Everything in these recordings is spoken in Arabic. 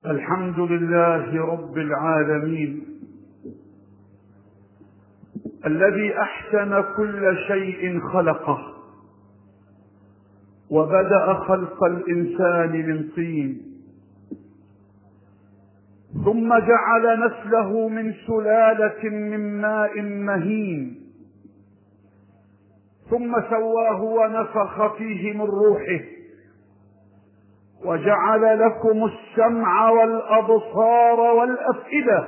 الحمد لله رب العالمين الذي أحسن كل شيء خلقه، وبدأ خلق الإنسان من طين، ثم جعل نسله من سلالة من ماء مهين، ثم سواه ونفخ فيه من روحه، وجعل لكم السمع والأبصار والأفئدة،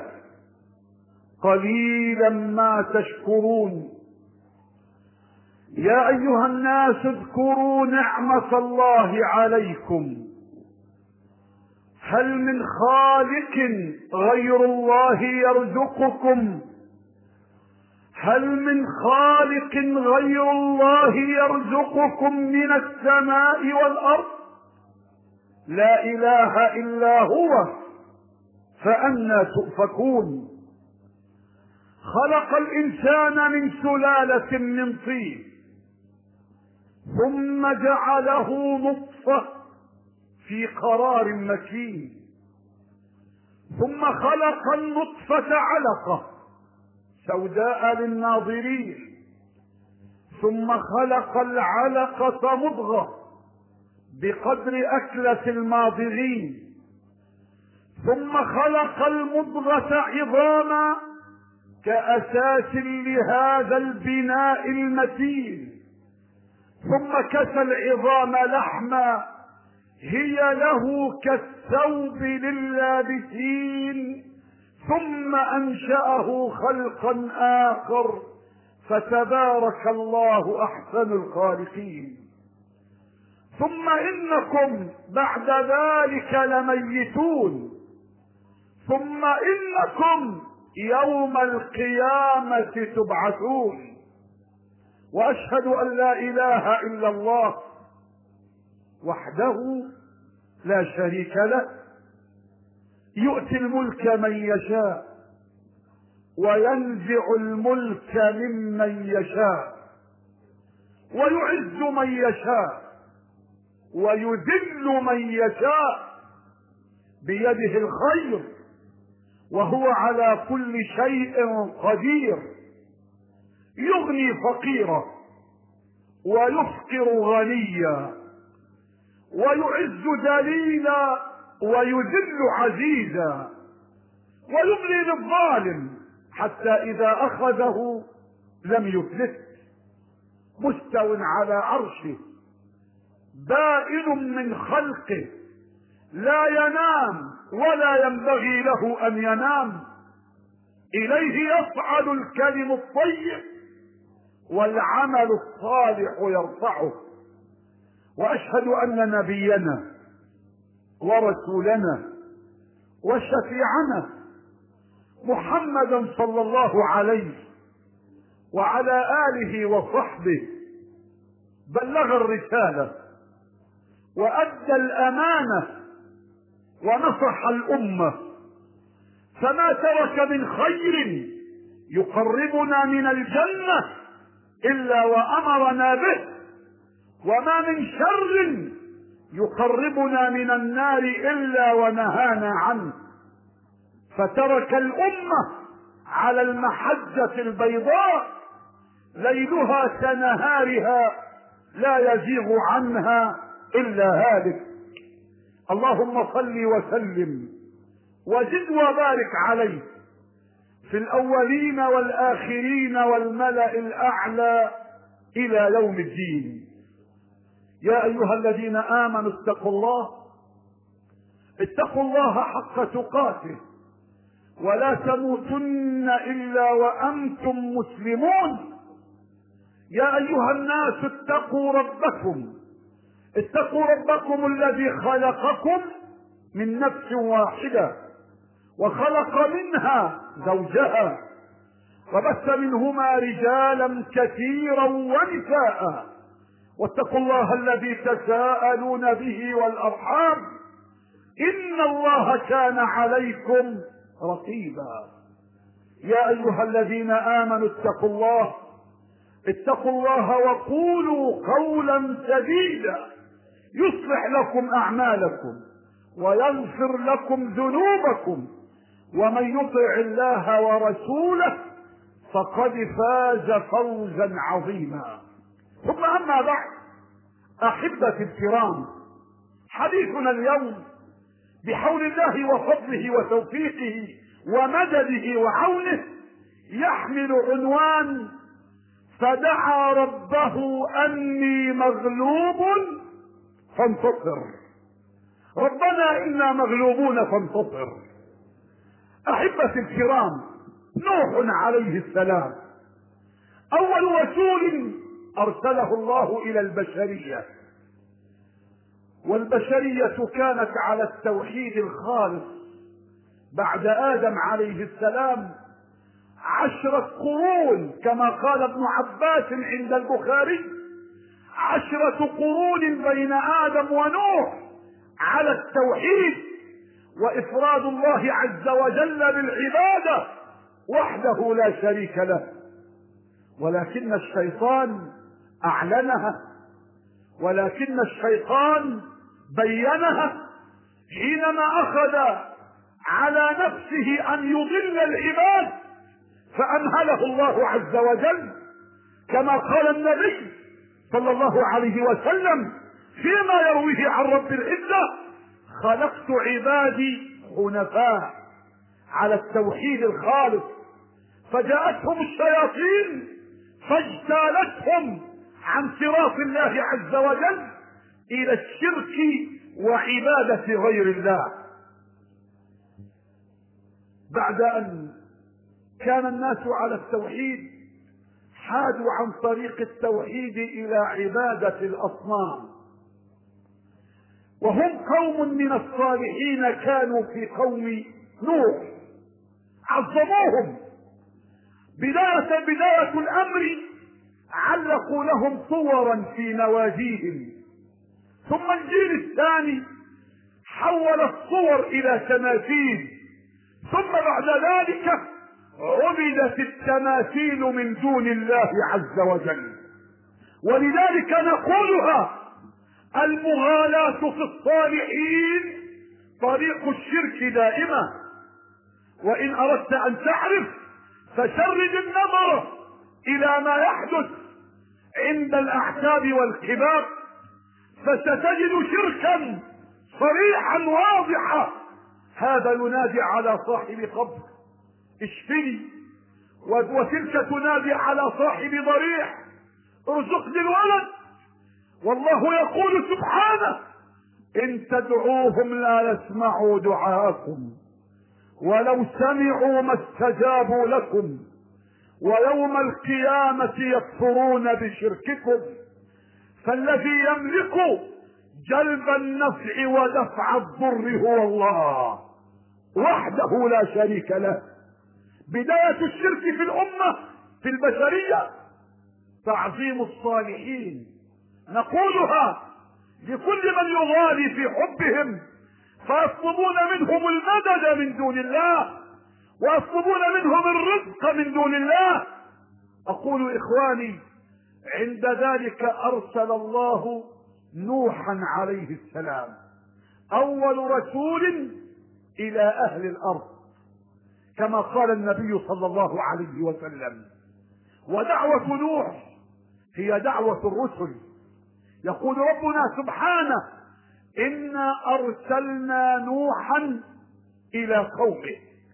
قليلا ما تشكرون. يا أيها الناس اذكروا نعمة الله عليكم، هل من خالق غير الله يرزقكم؟ هل من خالق غير الله يرزقكم من السماء والأرض؟ لا إله إلا هو، فأنى تؤفكون. خلق الإنسان من سلالة من طين، ثم جعله نطفة في قرار مكين، ثم خلق النطفة علقة سوداء للناظرين، ثم خلق العلقة مضغة بقدر أكلة الماضغين، ثم خلق المضغة عظاما كأساس لهذا البناء المتين، ثم كسى العظام لحما هي له كالثوب لللابسين، ثم أنشأه خلقا آخر، فتبارك الله أحسن الخالقين. ثم إنكم بعد ذلك لميتون، ثم إنكم يوم القيامة تبعثون. وأشهد أن لا إله إلا الله وحده لا شريك له، يؤتي الملك من يشاء وينزع الملك ممن يشاء، ويعز من يشاء ويذل من يشاء، بيده الخير وهو على كل شيء قدير. يغني فقيرا ويفقر غنيا، ويعز ذليلا ويذل عزيزا، ويملي للظالم حتى إذا أخذه لم يفلت. مستو على عرشه بائن من خلقه، لا ينام ولا ينبغي له أن ينام. إليه يصعد الكلم الطيب والعمل الصالح يرفعه. وأشهد أن نبينا ورسولنا وشفيعنا محمدا صلى الله عليه وعلى آله وصحبه بلغ الرسالة وأدى الأمانة ونصح الأمة، فما ترك من خير يقربنا من الجنة إلا وأمرنا به، وما من شر يقربنا من النار إلا ونهانا عنه. فترك الأمة على المحجة البيضاء ليلها كنهارها لا يزيغ عنها إلا هالك. اللهم صل وسلم وزد وبارك عليه في الأولين والآخرين والملأ الأعلى إلى يوم الدين. يا أيها الذين آمنوا اتقوا الله حق تقاته، ولا تموتن إلا وأنتم مسلمون. يا أيها الناس اتقوا ربكم الذي خلقكم من نفس واحدة، وخلق منها زوجها، وبث منهما رجالا كثيرا ونساء، واتقوا الله الذي تساءلون به والأرحام، إن الله كان عليكم رقيبا. يا أيها الذين آمنوا اتقوا الله وقولوا قولا سديدا يصلح لكم أعمالكم ويغفر لكم ذنوبكم، ومن يطع الله ورسوله فقد فاز فوزا عظيما. ثم أما بعد، أحبتي الكرام، حديثنا اليوم بحول الله وفضله وتوفيقه ومدده وعونه يحمل عنوان: فدعا ربه أني مغلوب فانتصر. ربنا إنا مغلوبون فانتصر. أحبتي الكرام، نوح عليه السلام أول رسول أرسله الله إلى البشرية، والبشرية كانت على التوحيد الخالص بعد آدم عليه السلام 10 قرون، كما قال ابن عباس عند البخاري: 10 قرون بين آدم ونوح على التوحيد وإفراد الله عز وجل بالعبادة وحده لا شريك له. ولكن الشيطان أعلنها، ولكن الشيطان بينها حينما أخذ على نفسه أن يضل العباد، فأمهله الله عز وجل، كما قال النبي صلى الله عليه وسلم فيما يرويه عن رب العزة: خلقت عبادي حنفاء على التوحيد الخالص، فجاءتهم الشياطين فاجتالتهم عن صراط الله عز وجل إلى الشرك وعبادة غير الله. بعد أن كان الناس على التوحيد حادوا عن طريق التوحيد إلى عبادة الأصنام، وهم قوم من الصالحين كانوا في قوم نوح، عظموهم. بداية الأمر علقوا لهم صورا في نواجيهم، ثم الجيل الثاني حول الصور إلى تماثيل، ثم بعد ذلك عبدت التماثيل من دون الله عز وجل. ولذلك نقولها: المغالاة في الصالحين طريق الشرك دائما. وإن أردت أن تعرف فشرد النظر إلى ما يحدث عند الأحساب والكبار، فستجد شركا صريحا واضحا. هذا ينادي على صاحب قبر: اشفني، وتلك تنادي على صاحب ضريح: ارزقني الولد. والله يقول سبحانه: إن تدعوهم لا يسمعوا دعاءكم ولو سمعوا ما استجابوا لكم ويوم القيامة يكفرون بشرككم. فالذي يملك جلب النفع ودفع الضر هو الله وحده لا شريك له. بداية الشرك في الأمة في البشرية تعظيم الصالحين. نقولها لكل من يغالي في حبهم فيطلبون منهم المدد من دون الله ويطلبون منهم الرزق من دون الله. أقول إخواني، عند ذلك أرسل الله نوحا عليه السلام أول رسول إلى أهل الأرض، كما قال النبي صلى الله عليه وسلم: ودعوة نوح هي دعوة الرسل. يقول ربنا سبحانه: إنا أرسلنا نوحا إلى قومه.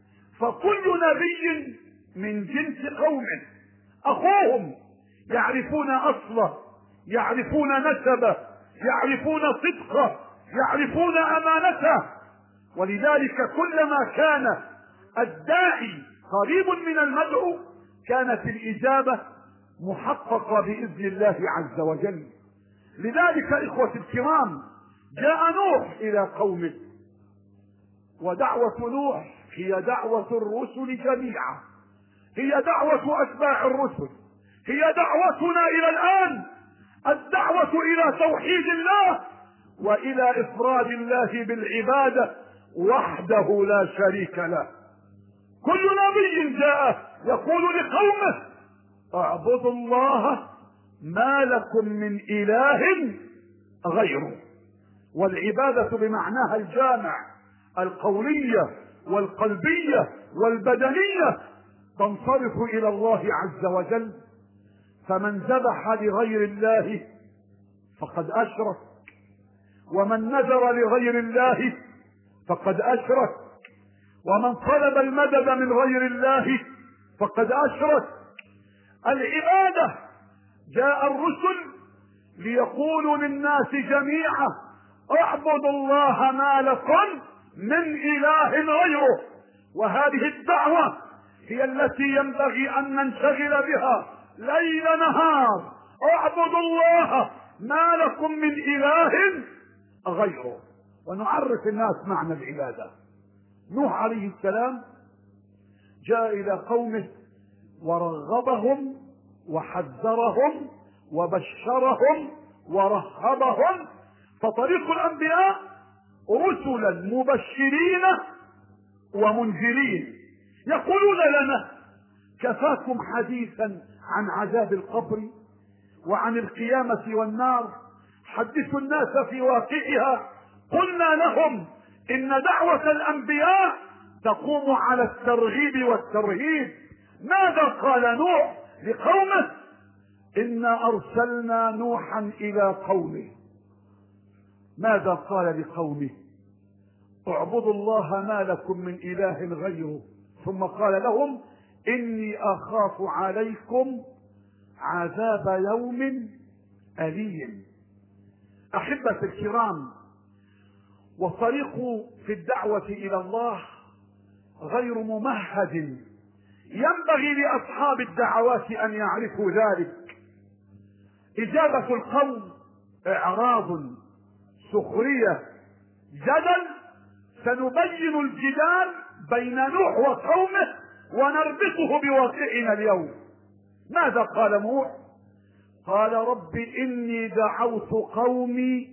فكل نبي من جنس قومه، أخوهم، يعرفون أصله، يعرفون نسبه، يعرفون صدقه، يعرفون أمانته. ولذلك كلما كان الداعي قريب من المدعو كانت الإجابة محققة بإذن الله عز وجل. لذلك إخوة الكرام، جاء نوح إلى قومه، ودعوة نوح هي دعوة الرسل جميعا، هي دعوة أتباع الرسل، هي دعوتنا إلى الآن، الدعوة إلى توحيد الله وإلى إفراد الله بالعبادة وحده لا شريك له. كل نبي جاء يقول لقومه: اعبدوا الله ما لكم من إله غيره. والعبادة بمعناها الجامع القولية والقلبية والبدنية تنصرف إلى الله عز وجل. فمن ذبح لغير الله فقد أشرك، ومن نذر لغير الله فقد أشرك، ومن طلب المدد من غير الله فقد أشرك. العبادة جاء الرسل ليقولوا للناس جميعا اعبدوا الله ما لكم من إله غيره. وهذه الدعوة هي التي ينبغي أن ننشغل بها ليل نهار. اعبدوا الله ما لكم من إله غيره. ونعرف الناس معنى العبادة. نوح عليه السلام جاء إلى قومه ورغبهم وحذرهم وبشرهم ورهبهم. فطريق الأنبياء رسلا مبشرين ومنذرين يقولون لنا كفاكم حديثا عن عذاب القبر وعن القيامة والنار، حدثوا الناس في واقعها. قلنا لهم إن دعوة الأنبياء تقوم على الترغيب والترهيب. ماذا قال نوح لقومه؟ إنا أرسلنا نوحا إلى قومه. ماذا قال لقومه؟ اعبدوا الله ما لكم من إله غيره. ثم قال لهم إني أخاف عليكم عذاب يوم أليم. أحبة الكرام، والطريق في الدعوة إلى الله غير ممهد. ينبغي لأصحاب الدعوات أن يعرفوا ذلك. إجابة القوم إعراض، سخرية، جدل. سنبين الجدال بين نوح وقومه ونربطه بواقعنا اليوم. ماذا قال نوح؟ قال رب إني دعوت قومي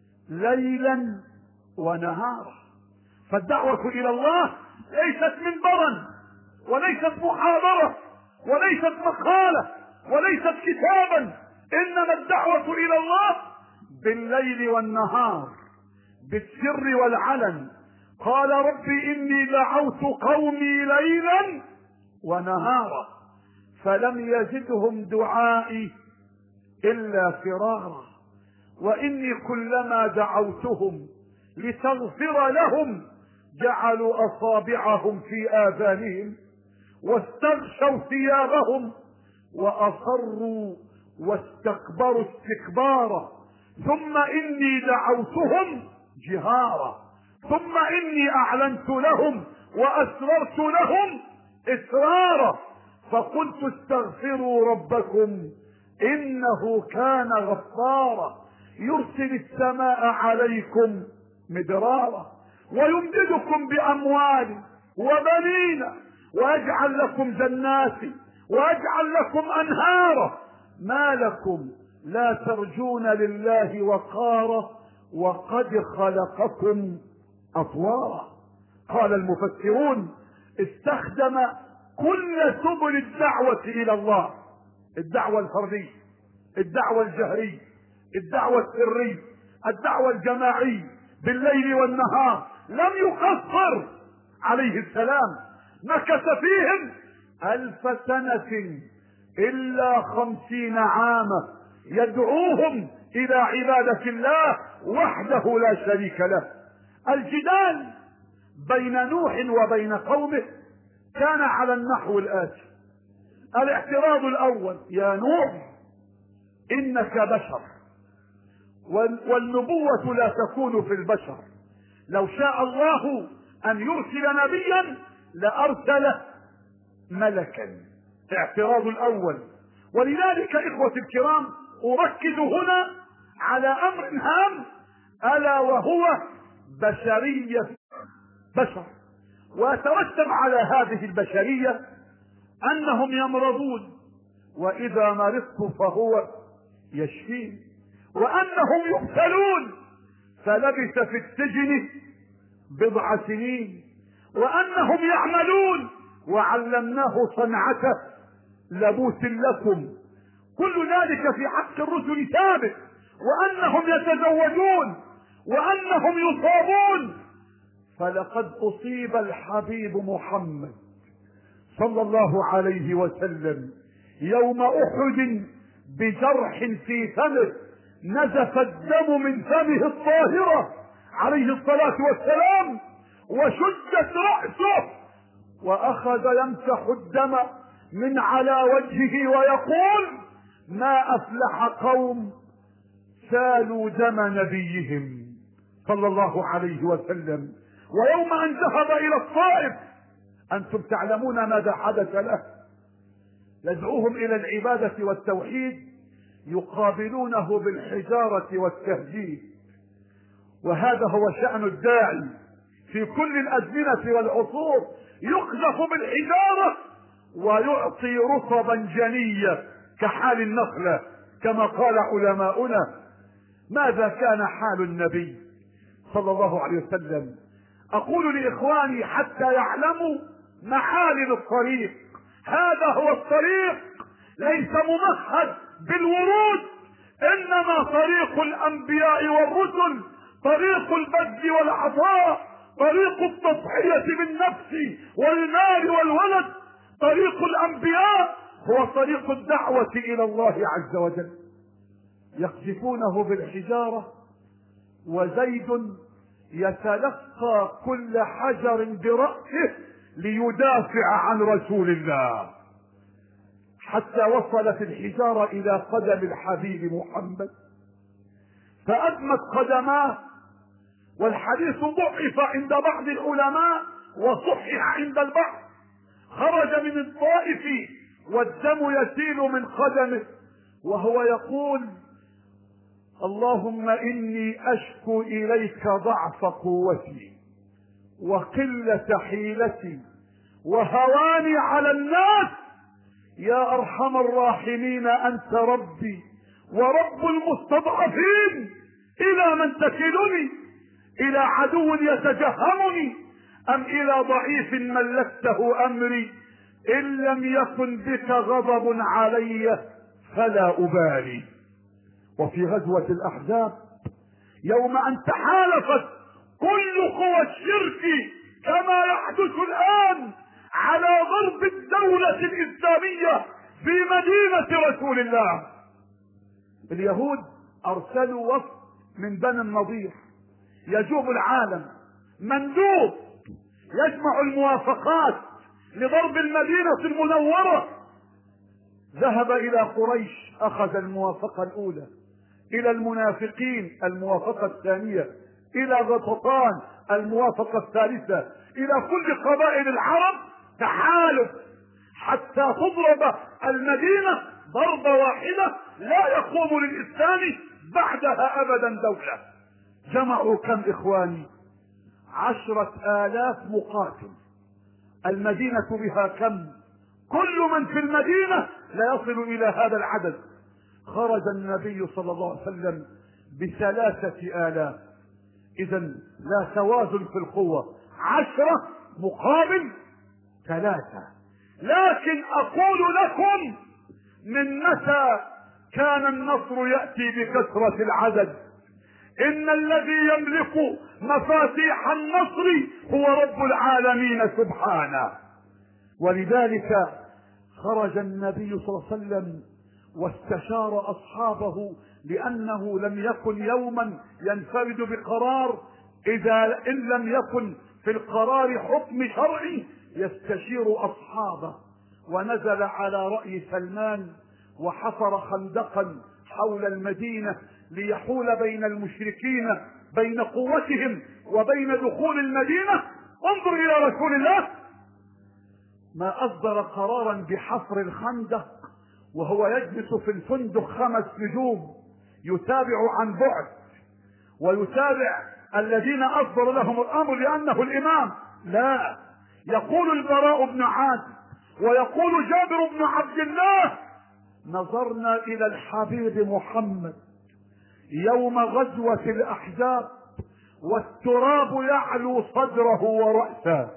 ليلا ونهارا. فالدعوة إلى الله ليست منبرا وليست محاضرة وليست مقالة وليست كتابا، إنما الدعوة إلى الله بالليل والنهار، بالسر والعلن. قال رب إني دعوت قومي ليلا ونهارا فلم يزدهم دعائي إلا فرارا، وإني كلما دعوتهم لتغفر لهم جعلوا أصابعهم في آذانهم واستغشوا ثيابهم وأصروا واستكبروا استكبارا. ثم إني دعوتهم جهارا ثم إني أعلنت لهم وأسررت لهم إسرارا. فقلت استغفروا ربكم إنه كان غفارا يرسل السماء عليكم مدرارا ويمددكم بأموال وبنين ويجعل لكم جنات ويجعل لكم أنهارا. ما لكم لا ترجون لله وقارا وقد خلقكم أطوارا. قال المفسرون استخدم كل سبل الدعوة إلى الله: الدعوة الفردية، الدعوة الجهرية، الدعوة السرية، الدعوة الجماعية، بالليل والنهار. لم يقصر عليه السلام، مكث فيهم 1000 سنة إلا 50 عاما يدعوهم إلى عبادة الله وحده لا شريك له. الجدال بين نوح وبين قومه كان على النحو الآتي: الاعتراض الأول: يا نوح إنك بشر، والنبوة لا تكون في البشر. لو شاء الله أن يرسل نبيا لأرسل ملكا. اعتراض الأول. ولذلك إخوة الكرام أركز هنا على أمر هام، ألا وهو بشرية بشر. ويترتب على هذه البشرية أنهم يمرضون، وإذا مرضت فهو يشفين، وأنهم يقتلون فلبث في السجن 10 سنين، وأنهم يعملون وعلمناه صنعة لبوس لكم. كل ذلك في حق الرسل ثابت. وأنهم يتزوجون وأنهم يصابون. فلقد أصيب الحبيب محمد صلى الله عليه وسلم يوم أحد بجرح في فمه، نزف الدم من فمه الطاهرة عليه الصلاة والسلام، وشدت رأسه، وأخذ يمسح الدم من على وجهه ويقول: ما أفلح قوم سالوا دم نبيهم صلى الله عليه وسلم. ويوم أن ذهب إلى الطائف، أنتم تعلمون ماذا حدث له، يدعوهم إلى العبادة والتوحيد، يقابلونه بالحجارة والتهديد. وهذا هو شأن الداعي في كل الأزمنة والعصور، يقذف بالحجارة ويعطي رطبا جنيا كحال النخلة كما قال علماؤنا. ماذا كان حال النبي صلى الله عليه وسلم؟ أقول لإخواني حتى يعلموا معالم الطريق، هذا هو الطريق، ليس ممهد بالورود، إنما طريق الأنبياء والرسل، طريق البذل والعطاء، طريق التضحية بالنفس والمال والولد. طريق الأنبياء هو طريق الدعوة إلى الله عز وجل. يقذفونه بالحجارة، وزيد يتلقى كل حجر برأسه ليدافع عن رسول الله، حتى وصلت الحجارة إلى قدم الحبيب محمد فأدمت قدماه. والحديث ضعف عند بعض العلماء وصحح عند البعض. خرج من الطائف والدم يسيل من قدمه وهو يقول: اللهم إني أشكو إليك ضعف قوتي وقلة حيلتي وهواني على الناس، يا أرحم الراحمين أنت ربي ورب المستضعفين، إلى من تكلني؟ إلى عدو يتجهمني أم إلى ضعيف ملكته أمري؟ إن لم يكن بك غضب علي فلا أبالي. وفي غزوة الأحزاب يوم أن تحالفت كل قوى الشرك كما يحدث الآن على ضرب الدولة الإسلامية في مدينة رسول الله، اليهود أرسلوا وفد من بني النضير يجوب العالم، مندوب يجمع الموافقات لضرب المدينة المنورة. ذهب إلى قريش أخذ الموافقة الأولى، إلى المنافقين الموافقة الثانية، إلى غطفان الموافقة الثالثة، إلى كل قبائل العرب تحالف حتى تضرب المدينة ضربة واحدة لا يقوم للإسلام بعدها أبدا دولة. جمعوا كم إخواني؟ 10,000 مقاتل. المدينة بها كم؟ كل من في المدينة لا يصل إلى هذا العدد. خرج النبي صلى الله عليه وسلم ب3,000. إذا لا توازن في القوة، 10 مقابل 3. لكن أقول لكم، من متى كان النصر يأتي بكثرة العدد؟ إن الذي يملك مفاتيح النصر هو رب العالمين سبحانه. ولذلك خرج النبي صلى الله عليه وسلم واستشار أصحابه، لأنه لم يكن يوما ينفرد بقرار إن لم يكن في القرار حكم شرعي يستشير أصحابه. ونزل على رأي سلمان وحفر خندقا حول المدينة ليحول بين المشركين بين قوتهم وبين دخول المدينة. انظر إلى رسول الله، ما أصدر قرارا بحفر الخندق وهو يجلس في الفندق 5 نجوم يتابع عن بعد ويتابع الذين أصدر لهم الأمر لأنه الإمام. لا، يقول البراء بن عازب ويقول جابر بن عبد الله: نظرنا إلى الحبيب محمد يوم غزوة الأحزاب والتراب يعلو صدره ورأسه،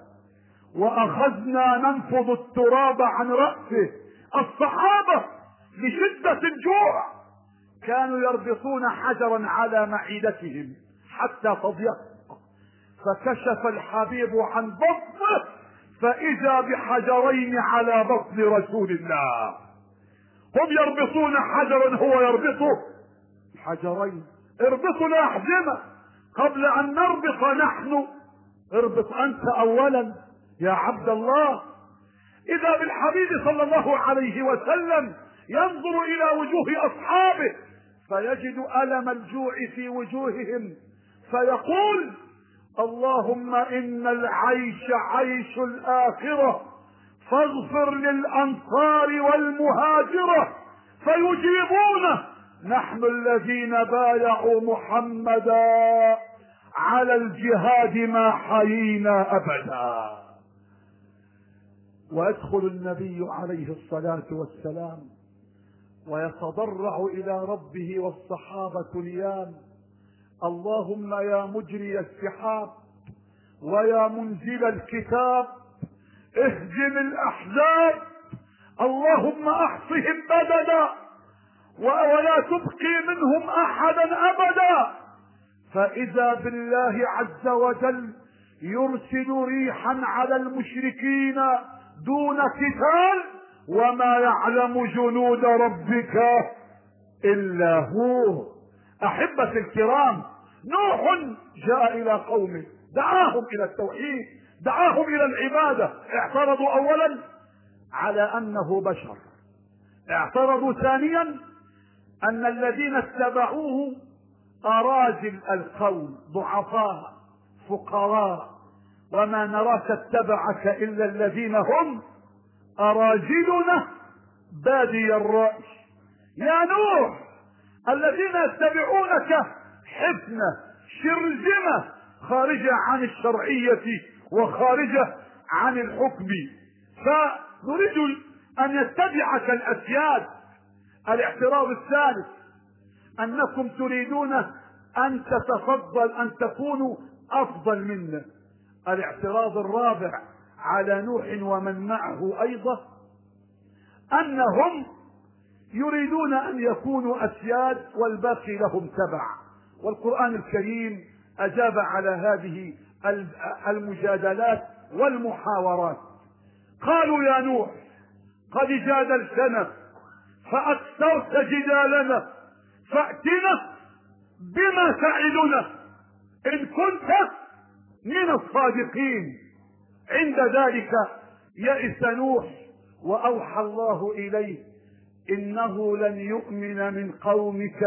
وأخذنا ننفض التراب عن رأسه. الصحابة لشدة الجوع كانوا يربطون حجرا على معدتهم حتى تضيق، فكشف الحبيب عن بطنه فإذا بحجرين على بطن رسول الله. هم يربطون حجرا، هو يربطه حجرين. اربطوا الأحزمة قبل أن نربط نحن، اربط أنت أولا يا عبد الله. إذا بالحبيب صلى الله عليه وسلم ينظر إلى وجوه أصحابه فيجد ألم الجوع في وجوههم، فيقول اللهم إن العيش عيش الآخرة فاغفر للأنصار والمهاجرة، فيجيبونه نحن الذين بايعوا محمدا على الجهاد ما حيينا أبدا. ويدخل النبي عليه الصلاة والسلام ويتضرع إلى ربه والصحابة نيام: اللهم يا مجري السحاب ويا منزل الكتاب اهزم الأحزاب، اللهم احصهم بددا ولا تبقي منهم أحدا أبدا. فإذا بالله عز وجل يرسل ريحا على المشركين دون قتال، وما يعلم جنود ربك إلا هو. أحبة الكرام، نوح جاء إلى قومه دعاهم إلى التوحيد، دعاهم إلى العبادة. اعترضوا أولا على أنه بشر، اعترضوا ثانيا أن الذين اتبعوه أراذل القوم، ضعفاء فقراء، وما نراك اتبعك إلا الذين هم أراذلنا بادي الرأي. يا نوح، الذين يتبعونك حفنة شرذمة خارجة عن الشرعية وخارجة عن الحكم، فنريد أن يتبعك الأسياد. الاعتراض الثالث أنكم تريدون أن تتفضل، أن تكونوا أفضل منا. الاعتراض الرابع على نوح ومن معه أيضا أنهم يريدون أن يكونوا أسياد والباقي لهم تبع. والقرآن الكريم أجاب على هذه المجادلات والمحاورات. قالوا يا نوح قد جادلتنا فأكثرت جدالنا، فأتنا بما تعدنا إن كنت من الصادقين. عند ذلك يئس نوح وأوحى الله إليه: إنه لن يؤمن من قومك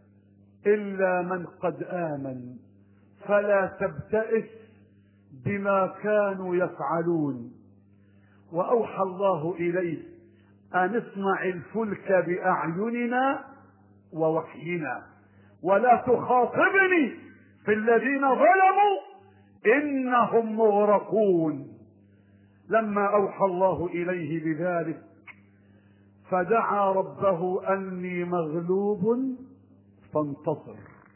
إلا من قد آمن فلا تبتئس بما كانوا يفعلون. وأوحى الله إليه أن اصنع الفلك بأعيننا ووحينا ولا تخاطبني في الذين ظلموا إنهم مغرقون. لما أوحى الله إليه بذلك فدعا ربه أني مغلوب فانتصر.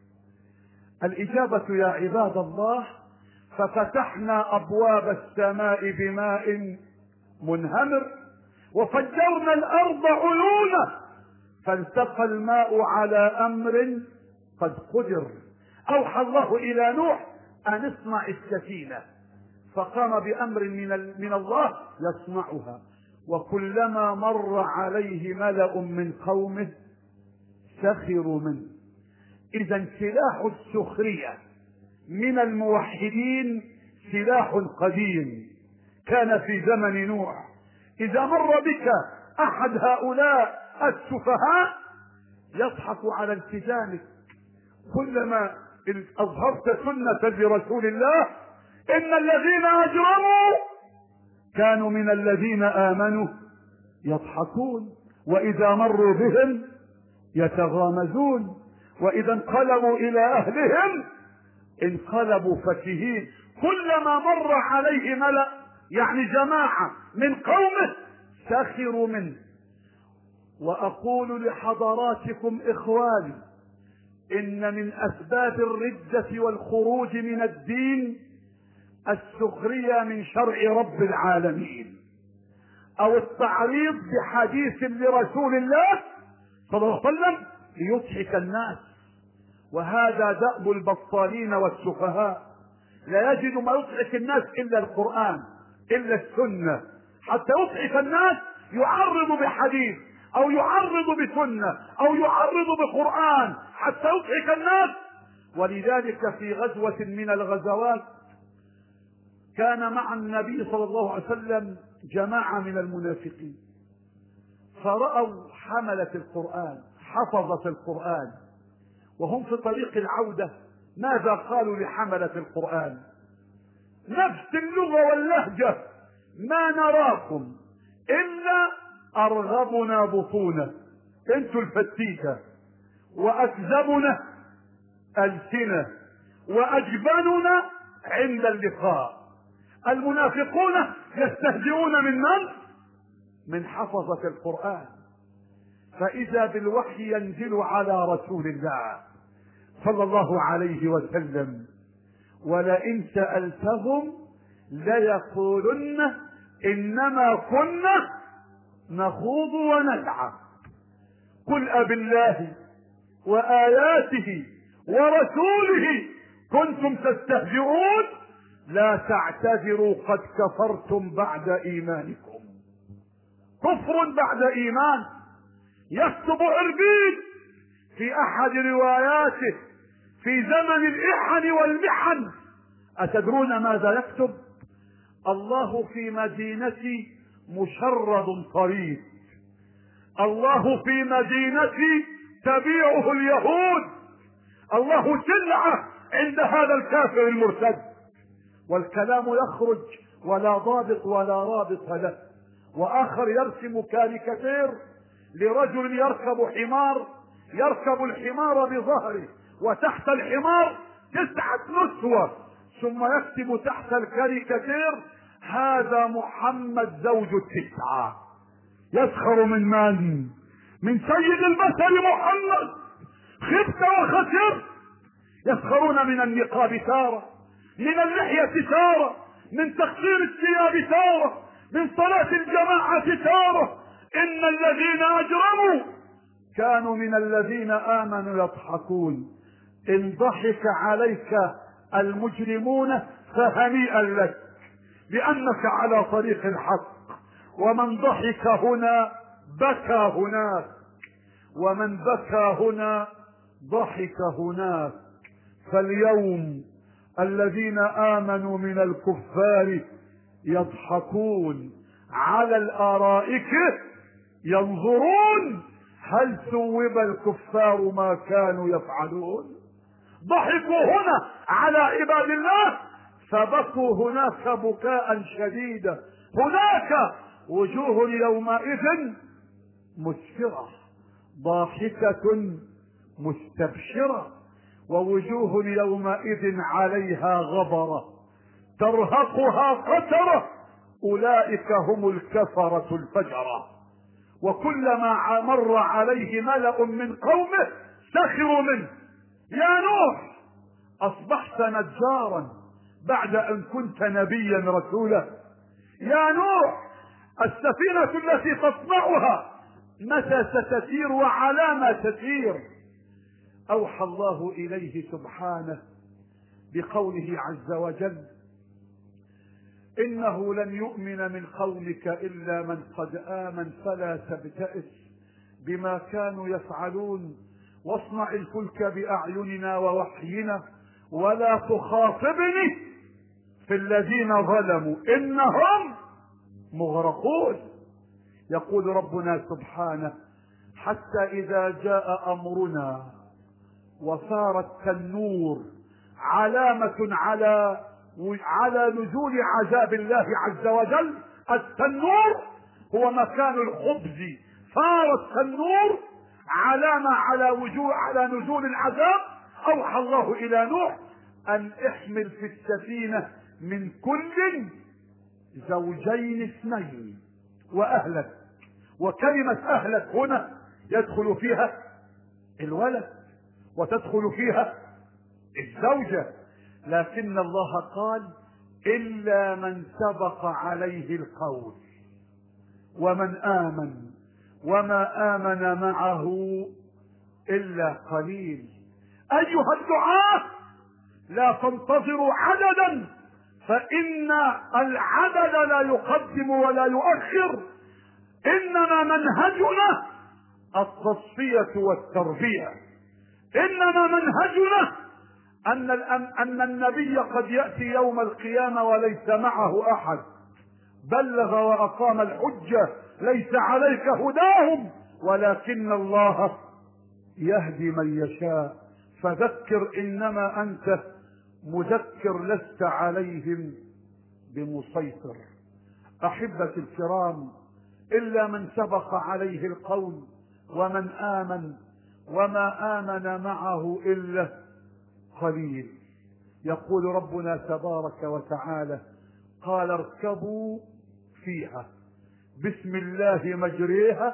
الإجابة يا عباد الله: ففتحنا أبواب السماء بماء منهمر وفجرنا الأرض عيونا فالتقى الماء على أمر قد قدر. أوحى الله إلى نوح أن اصنع السفينة، فقام بأمر من الله يصنعها. وكلما مر عليه ملأ من قومه سخروا منه. إذا سلاح السخرية من الموحدين سلاح قديم كان في زمن نوح. إذا مر بك أحد هؤلاء السفهاء يضحك على التزامك، كلما أظهرت سنة لرسول الله إن الذين أجرموا كانوا من الذين آمنوا يضحكون، وإذا مروا بهم يتغامزون، وإذا انقلبوا إلى أهلهم انقلبوا فكهين. كلما مر عليه ملأ يعني جماعة من قومه سخروا منه. وأقول لحضراتكم إخواني إن من أسباب الردة والخروج من الدين السخرية من شرع رب العالمين، أو التعريض بحديث لرسول الله صلى الله عليه وسلم ليضحك الناس. وهذا دأب البطالين والسفهاء، لا يجد ما يضحك الناس إلا القرآن إلا السنة. حتى يضحك الناس يعرض بحديث أو يعرض بسنة أو يعرض بقرآن حتى يضحك الناس. ولذلك في غزوة من الغزوات كان مع النبي صلى الله عليه وسلم جماعة من المنافقين، فرأوا حملة القرآن حفظة القرآن وهم في طريق العودة. ماذا قالوا لحملة القرآن؟ نفس اللغة واللهجة: ما نراكم إلا أرغبنا بطونا، انتوا الفتيكة، وأكذبنا ألسنة، وأجبننا عند اللقاء. المنافقون يستهزئون من حفظة القرآن. فإذا بالوحي ينزل على رسول الله صلى الله عليه وسلم: ولئن سألتهم ليقولن إنما كنا نخوض ونلعب قل أبالله وآياته ورسوله كنتم تستهزئون لا تعتذروا قد كفرتم بعد إيمانكم. كفر بعد إيمان. يكتب عربيد في أحد رواياته في زمن الإحن والمحن، أتدرون ماذا يكتب؟ الله في مدينتي مشرد طريد، الله في مدينتي تبيعه اليهود، الله سلعة عند هذا الكافر المرتد. والكلام يخرج ولا ضابط ولا رابط له. وآخر يرسم كاريكاتير لرجل يركب حمار، يركب الحمار بظهره وتحت الحمار 9 نسوة، ثم يكتب تحت الكاريكاتير: هذا محمد زوج 9. يسخر من من؟ من سيد البشر محمد. خبت وخسرت. يسخرون من النقاب تارة، من اللحية تارة، من تقصير الثياب تارة، من صلاة الجماعة تارة. إن الذين أجرموا كانوا من الذين آمنوا يضحكون. إن ضحك عليك المجرمون فهنيئا لك لأنك على طريق الحق. ومن ضحك هنا بكى هناك، ومن بكى هنا ضحك هناك. فاليوم الذين آمنوا من الكفار يضحكون على الأرائك ينظرون هل ثوب الكفار ما كانوا يفعلون. ضحكوا هنا على عباد الله فبكوا هناك بكاء شديدا. هناك وجوه يومئذ مسفرة ضاحكة مستبشرة، ووجوه يومئذ عليها غبرة ترهقها قترة، أولئك هم الكفرة الفجرة. وكلما مر عليه ملأ من قومه سخروا منه: يا نوح أصبحت نجارا بعد أن كنت نبيا رسولا. يا نوح السفينة التي تصنعها متى ستسير وعلى ما تسير؟ أوحى الله إليه سبحانه بقوله عز وجل: إنه لن يؤمن من قومك إلا من قد آمن فلا تبتئس بما كانوا يفعلون واصنع الفلك بأعيننا ووحينا ولا تخاطبني في الذين ظلموا إنهم مغرقون. يقول ربنا سبحانه: حتى إذا جاء أمرنا وصار التنور علامة على نزول عذاب الله عز وجل. التنور هو مكان الخبز، صار التنور علامة على نزول العذاب. أوحى الله إلى نوح أن احمل في السفينة من كل 2 وأهلك. وكلمة أهلك هنا يدخل فيها الولد وتدخل فيها الزوجة، لكن الله قال: إلا من سبق عليه القول ومن آمن وما آمن معه إلا قليل. أيها الدعاة لا تنتظروا عددا، فإن العدد لا يقدم ولا يؤخر، إنما منهجنا التصفية والتربية. إنما منهجنا أن النبي قد يأتي يوم القيامة وليس معه أحد، بلغ وأقام الحجة، ليس عليك هداهم ولكن الله يهدي من يشاء، فذكر إنما أنت مذكر لست عليهم بمسيطر. أحبتي الكرام، إلا من سبق عليه القول ومن آمن، وما آمن معه إلا قليل. يقول ربنا تبارك وتعالى: قال اركبوا فيها بسم الله مجريها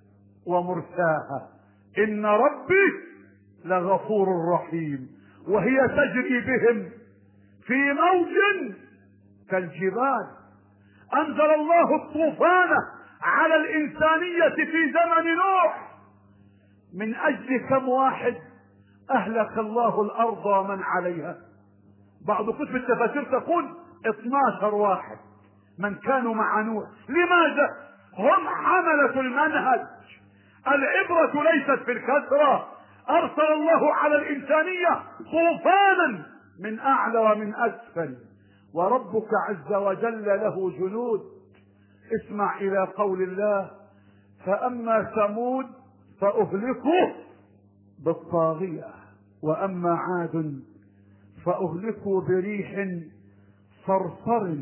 ومرساها إن ربي لغفور رحيم. وهي تجري بهم في موج كالجبال. أنزل الله الطوفان على الإنسانية في زمن نوح من أجل كم واحد أهلك الله الأرض ومن عليها؟ بعض كتب التفاسير تقول 12 واحد من كانوا مع نوح. لماذا؟ هم حملة المنهج. العبرة ليست في الكثرة. أرسل الله على الإنسانية طوفانا من أعلى ومن أسفل، وربك عز وجل له جنود. اسمع إلى قول الله: فأما ثمود فأهلكوا بالطاغية وأما عاد فأهلكوا بريح صرصر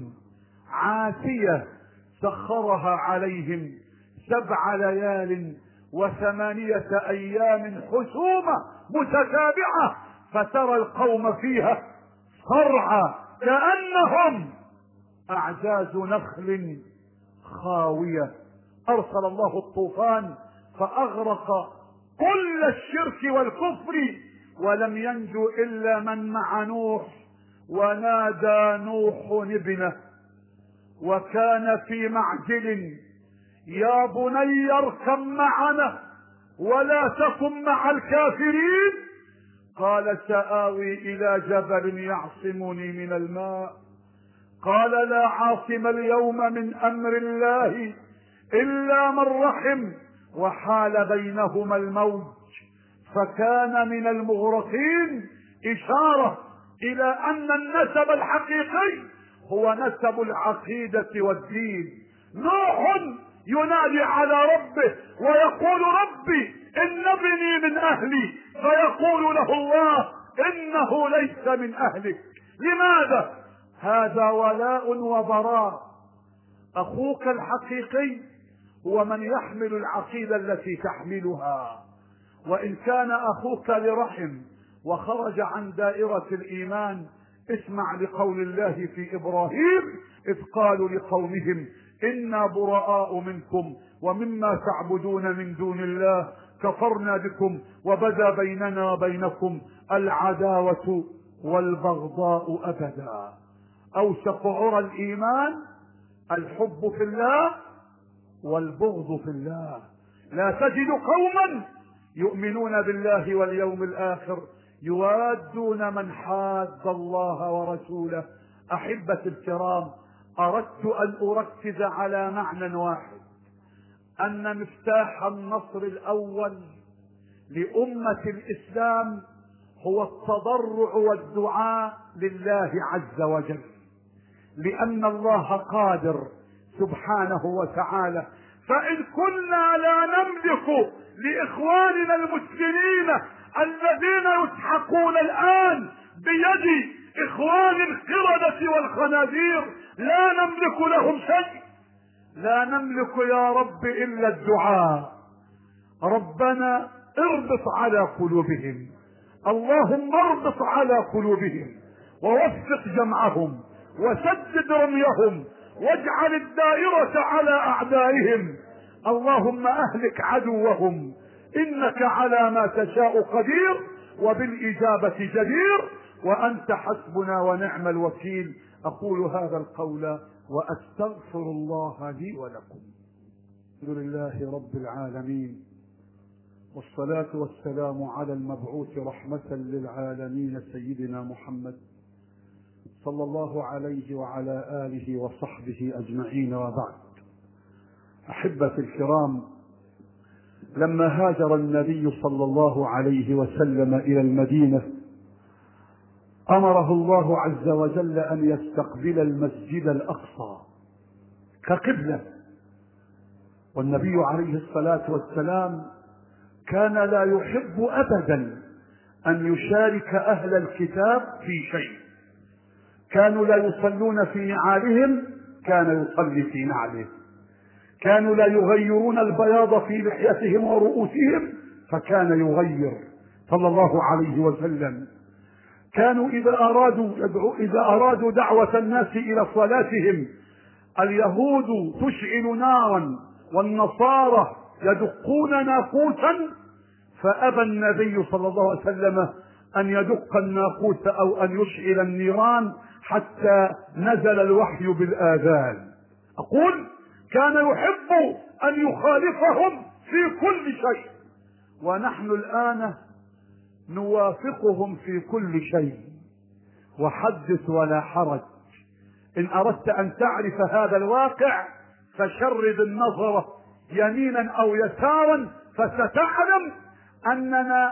عاتية سخرها عليهم 7 ليال و8 أيام حسومة متتابعة فترى القوم فيها صرعى كأنهم أعجاز نخل خاوية. أرسل الله الطوفان فأغرق كل الشرك والكفر، ولم ينجو إلا من مع نوح. ونادى نوح ابنه وكان في معزل: يا بني اركب معنا ولا تكن مع الكافرين. قال: سآوي إلى جبل يعصمني من الماء. قال: لا عاصم اليوم من أمر الله إلا من رحم، وحال بينهما الموج فكان من المغرقين. إشارة إلى أن النسب الحقيقي هو نسب العقيدة والدين. نوح ينادي على ربه ويقول: ربي إن ابني من أهلي، فيقول له الله: إنه ليس من أهلك. لماذا؟ هذا ولاء وبراء. أخوك الحقيقي هو من يحمل العقيدة التي تحملها. وإن كان أخوك لرحم وخرج عن دائرة الإيمان، اسمع لقول الله في إبراهيم إذ قالوا لقومهم: إنا براء منكم ومما تعبدون من دون الله كفرنا بكم وبدا بيننا وبينكم العداوة والبغضاء أبدا. أوثق عرى الإيمان الحب في الله والبغض في الله. لا تجد قوما يؤمنون بالله واليوم الآخر يوادون من حاد الله ورسوله. أحبتي الكرام، أردت أن أركز على معنى واحد: أن مفتاح النصر الأول لأمة الإسلام هو التضرع والدعاء لله عز وجل، لأن الله قادر سبحانه وتعالى. فإن كنا لا نملك لإخواننا المسلمين الذين يسحقون الآن بيد إخوان القردة والخنازير، لا نملك لهم شيء. لا نملك يا رب إلا الدعاء. ربنا اربط على قلوبهم، اللهم اربط على قلوبهم ووفق جمعهم وسدد رميهم واجعل الدائرة على أعدائهم. اللهم أهلك عدوهم إنك على ما تشاء قدير وبالإجابة جدير، وأنت حسبنا ونعم الوكيل. أقول هذا القول وأستغفر الله لي ولكم. الحمد لله رب العالمين، والصلاة والسلام على المبعوث رحمة للعالمين سيدنا محمد صلى الله عليه وعلى آله وصحبه أجمعين، وبعد. أحبتي الكرام، لما هاجر النبي صلى الله عليه وسلم إلى المدينة أمره الله عز وجل أن يستقبل المسجد الأقصى كقبلة، والنبي عليه الصلاة والسلام كان لا يحب أبدا أن يشارك أهل الكتاب في شيء. كانوا لا يصلون في نعالهم، كان يصلي في نعله. كانوا لا يغيرون البياض في لحيتهم ورؤوسهم، فكان يغير صلى الله عليه وسلم. كانوا إذا أرادوا دعوة الناس إلى صلاتهم، اليهود تشعل نارا والنصارى يدقون ناقوسا، فأبى النبي صلى الله عليه وسلم أن يدق الناقوس أو أن يشعل النيران حتى نزل الوحي بالآذان. أقول كان يحب أن يخالفهم في كل شيء، ونحن الآن نوافقهم في كل شيء. وحدث ولا حرج، إن أردت أن تعرف هذا الواقع فشرد النظر يمينا أو يسارا، فستعلم أننا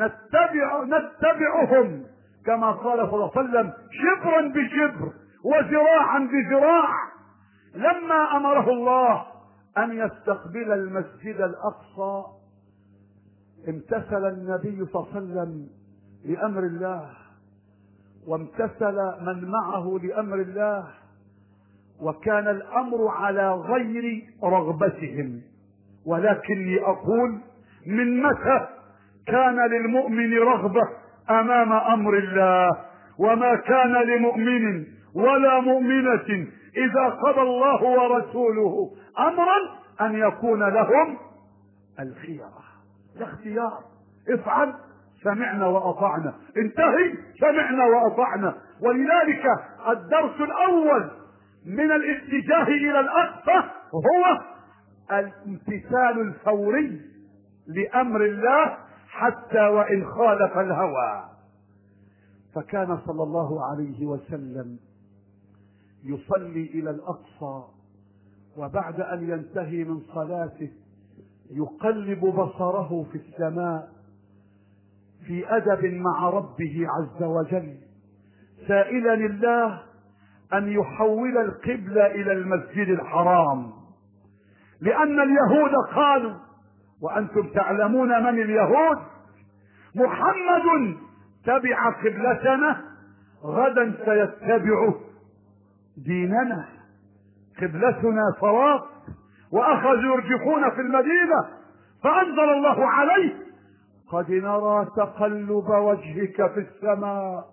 نتبعهم كما قال صلى الله عليه وسلم شبرا بشبر وذراعا بذراع. لما أمره الله أن يستقبل المسجد الأقصى امتثل النبي صلى الله عليه وسلم لأمر الله، وامتثل من معه لأمر الله، وكان الأمر على غير رغبتهم. ولكني أقول من متى كان للمؤمن رغبة أمام أمر الله؟ وما كان لمؤمن ولا مؤمنة إذا قضى الله ورسوله أمرا أن يكون لهم الخيرة. الاختيار، افعل سمعنا وأطعنا، انتهي سمعنا وأطعنا. ولذلك الدرس الأول من الاتجاه إلى الأقصى هو الامتثال الفوري لأمر الله حتى وإن خالف الهوى. فكان صلى الله عليه وسلم يصلي إلى الأقصى، وبعد أن ينتهي من صلاته يقلب بصره في السماء في أدب مع ربه عز وجل، سائلا الله أن يحول القبلة إلى المسجد الحرام، لأن اليهود قالوا، وأنتم تعلمون من اليهود، محمد تبع قبلتنا غدا سيتبع ديننا، قبلتنا صواب. وأخذوا يرجفون في المدينة، فأنزل الله عليه قد نرى تقلب وجهك في السماء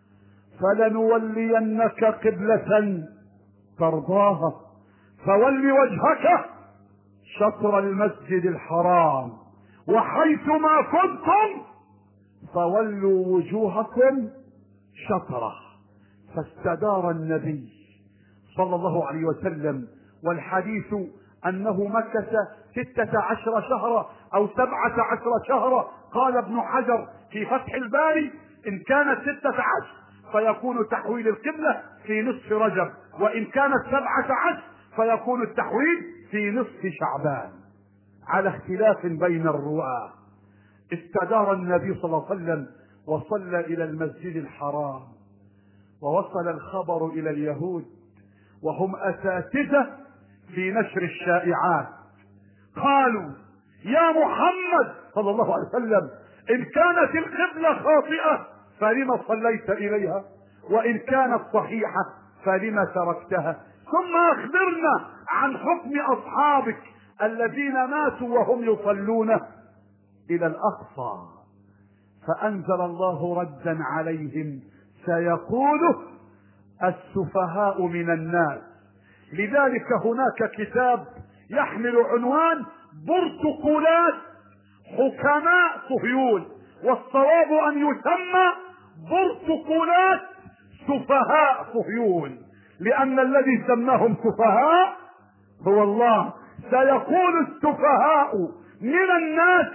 فلنولينك قبلة ترضاها فول وجهك شطر المسجد الحرام وحيثما كنتم فولوا وجوهكم شطره. فاستدار النبي صلى الله عليه وسلم، والحديث أنه مكث 16 شهرا أو 17 شهرا. قال ابن حجر في فتح الباري إن كانت 16 فيكون تحويل القبلة في نصف رجب، وإن كانت 17 فيكون التحويل في نصف شعبان، على اختلاف بين الرواة. استدار النبي صلى الله عليه وسلم وصلى إلى المسجد الحرام، ووصل الخبر إلى اليهود وهم أساتذة في نشر الشائعات. قالوا يا محمد صلى الله عليه وسلم إن كانت القبلة خاطئة فلما صليت إليها، وإن كانت صحيحة فلما تركتها؟ ثم أخبرنا عن حكم أصحابك الذين ماتوا وهم يصلون إلى الأقصى. فأنزل الله ردا عليهم سيقول السفهاء من الناس. لذلك هناك كتاب يحمل عنوان برتقالات حكماء صهيون، والصواب أن يسمى برتقالات سفهاء صهيون، لأن الذي سماهم سفهاء هو الله. سيقول السفهاء من الناس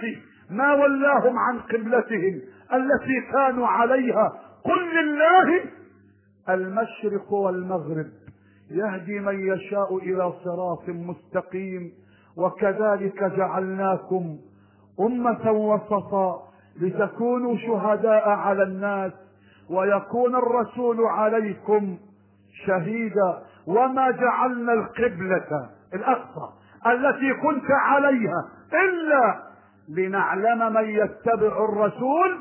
ما ولاهم عن قبلتهم التي كانوا عليها. قل لله المشرق والمغرب يهدي من يشاء إلى صراط مستقيم. وكذلك جعلناكم أمة وسطا لتكونوا شهداء على الناس ويكون الرسول عليكم شهيدا. وما جعلنا القبلة الأقصى التي كنت عليها إلا لنعلم من يتبع الرسول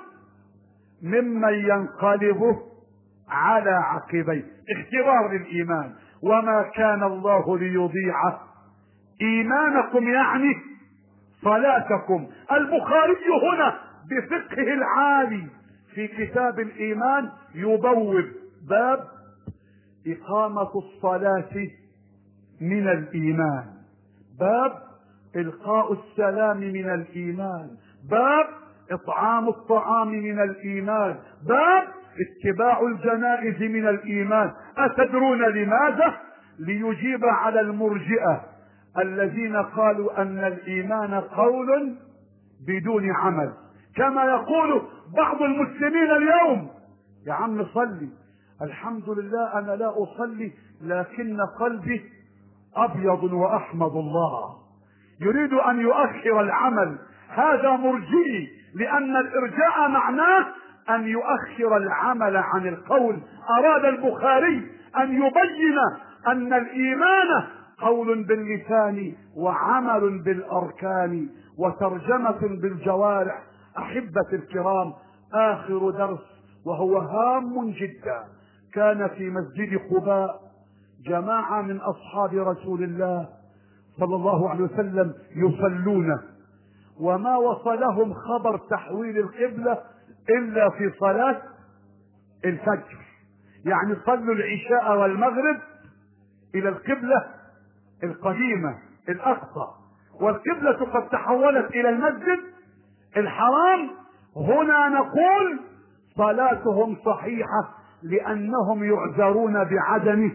ممن ينقلب على عقبيه، اختبار للإيمان. وما كان الله ليضيع إيمانكم يعني صلاتكم. البخاري هنا بفقه العالي في كتاب الإيمان يبوب باب إقامة الصلاة من الإيمان، باب إلقاء السلام من الإيمان، باب إطعام الطعام من الإيمان، باب اتباع الجنائز من الإيمان. أتدرون لماذا؟ ليجيب على المرجئة الذين قالوا أن الإيمان قول بدون عمل، كما يقول بعض المسلمين اليوم: يا عم صلي. الحمد لله أنا لا أصلي لكن قلبي أبيض وأحمد الله. يريد أن يؤخر العمل. هذا مرجئي، لأن الإرجاء معناه أن يؤخر العمل عن القول. أراد البخاري أن يبين أن الإيمان قول باللسان وعمل بالأركان وترجمة بالجوارح. أحبة الكرام، آخر درس وهو هام جدا. كان في مسجد قباء جماعة من أصحاب رسول الله صلى الله عليه وسلم يصلون، وما وصلهم خبر تحويل القبلة إلا في صلاة الفجر. يعني صلوا العشاء والمغرب إلى القبلة القديمة الأقصى، والقبلة قد تحولت إلى المسجد الحرام. هنا نقول صلاتهم صحيحة لأنهم يعذرون بعدم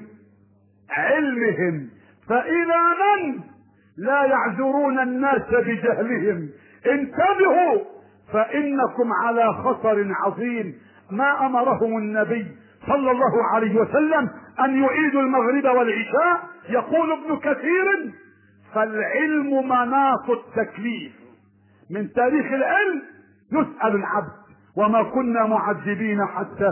علمهم. فإذا من لا يعذرون الناس بجهلهم انتبهوا، فإنكم على خطر عظيم. ما أمرهم النبي صلى الله عليه وسلم أن يعيدوا المغرب والعشاء. يقول ابن كثير: فالعلم مناط التكليف. من تاريخ العلم يسأل العبد، وما كنا معذبين حتى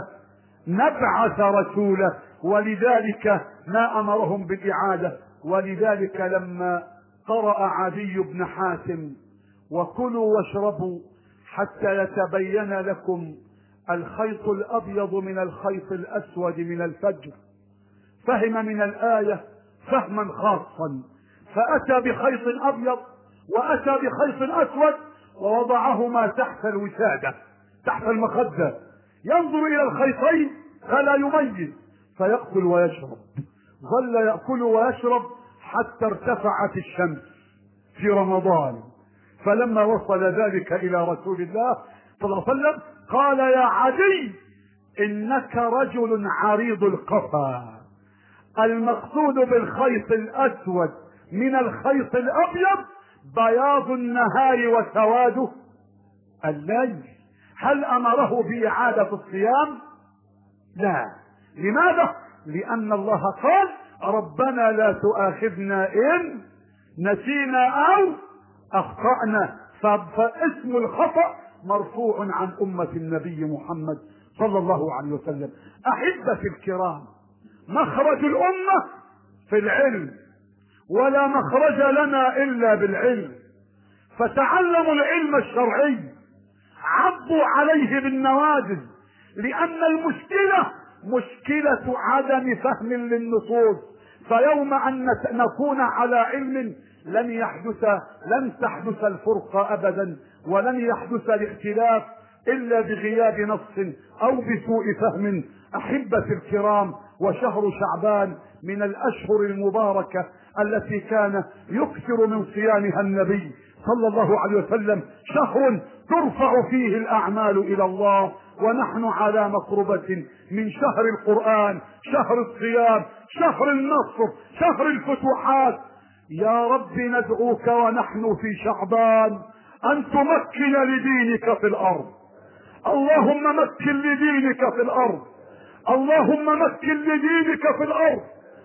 نبعث رسولا. ولذلك ما أمرهم بالإعادة. ولذلك لما قرأ عدي بن حاتم: وكلوا واشربوا حتى يتبين لكم الخيط الأبيض من الخيط الأسود من الفجر، فهم من الآية فهما خاصا، فأتى بخيط أبيض وأتى بخيط أسود ووضعهما تحت الوسادة، تحت المخدة، ينظر إلى الخيطين فلا يميز، فيأكل ويشرب. ظل يأكل ويشرب حتى ارتفعت الشمس في رمضان. فلما وصل ذلك إلى رسول الله صلى الله عليه وسلم قال: يا عدي إنك رجل عريض القفا. المقصود بالخيط الأسود من الخيط الأبيض بياض النهار وسواد الليل. هل أمره بإعادة الصيام؟ لا. لماذا؟ لأن الله قال: ربنا لا تؤاخذنا إن نسينا أو أخطأنا. فاسم الخطأ مرفوع عن أمة النبي محمد صلى الله عليه وسلم. أحبتي الكرام، مخرج الأمة في العلم، ولا مخرج لنا إلا بالعلم. فتعلموا العلم الشرعي، عضوا عليه بالنواجذ، لأن المشكلة مشكلة عدم فهم للنصوص. فيوم أن نكون على علم لن تحدث الفرقة أبدا، ولن يحدث الاختلاف إلا بغياب نص أو بسوء فهم. أحبتي الكرام، وشهر شعبان من الأشهر المباركة التي كان يكثر من صيامها النبي صلى الله عليه وسلم، شهر ترفع فيه الأعمال إلى الله، ونحن على مقربة من شهر القرآن، شهر الصيام، شهر النصر، شهر الفتوحات. يا رب ندعوك ونحن في شعبان ان تمكن لدينك في الارض. اللهم مكن لدينك في الارض، اللهم مكن لدينك في الارض.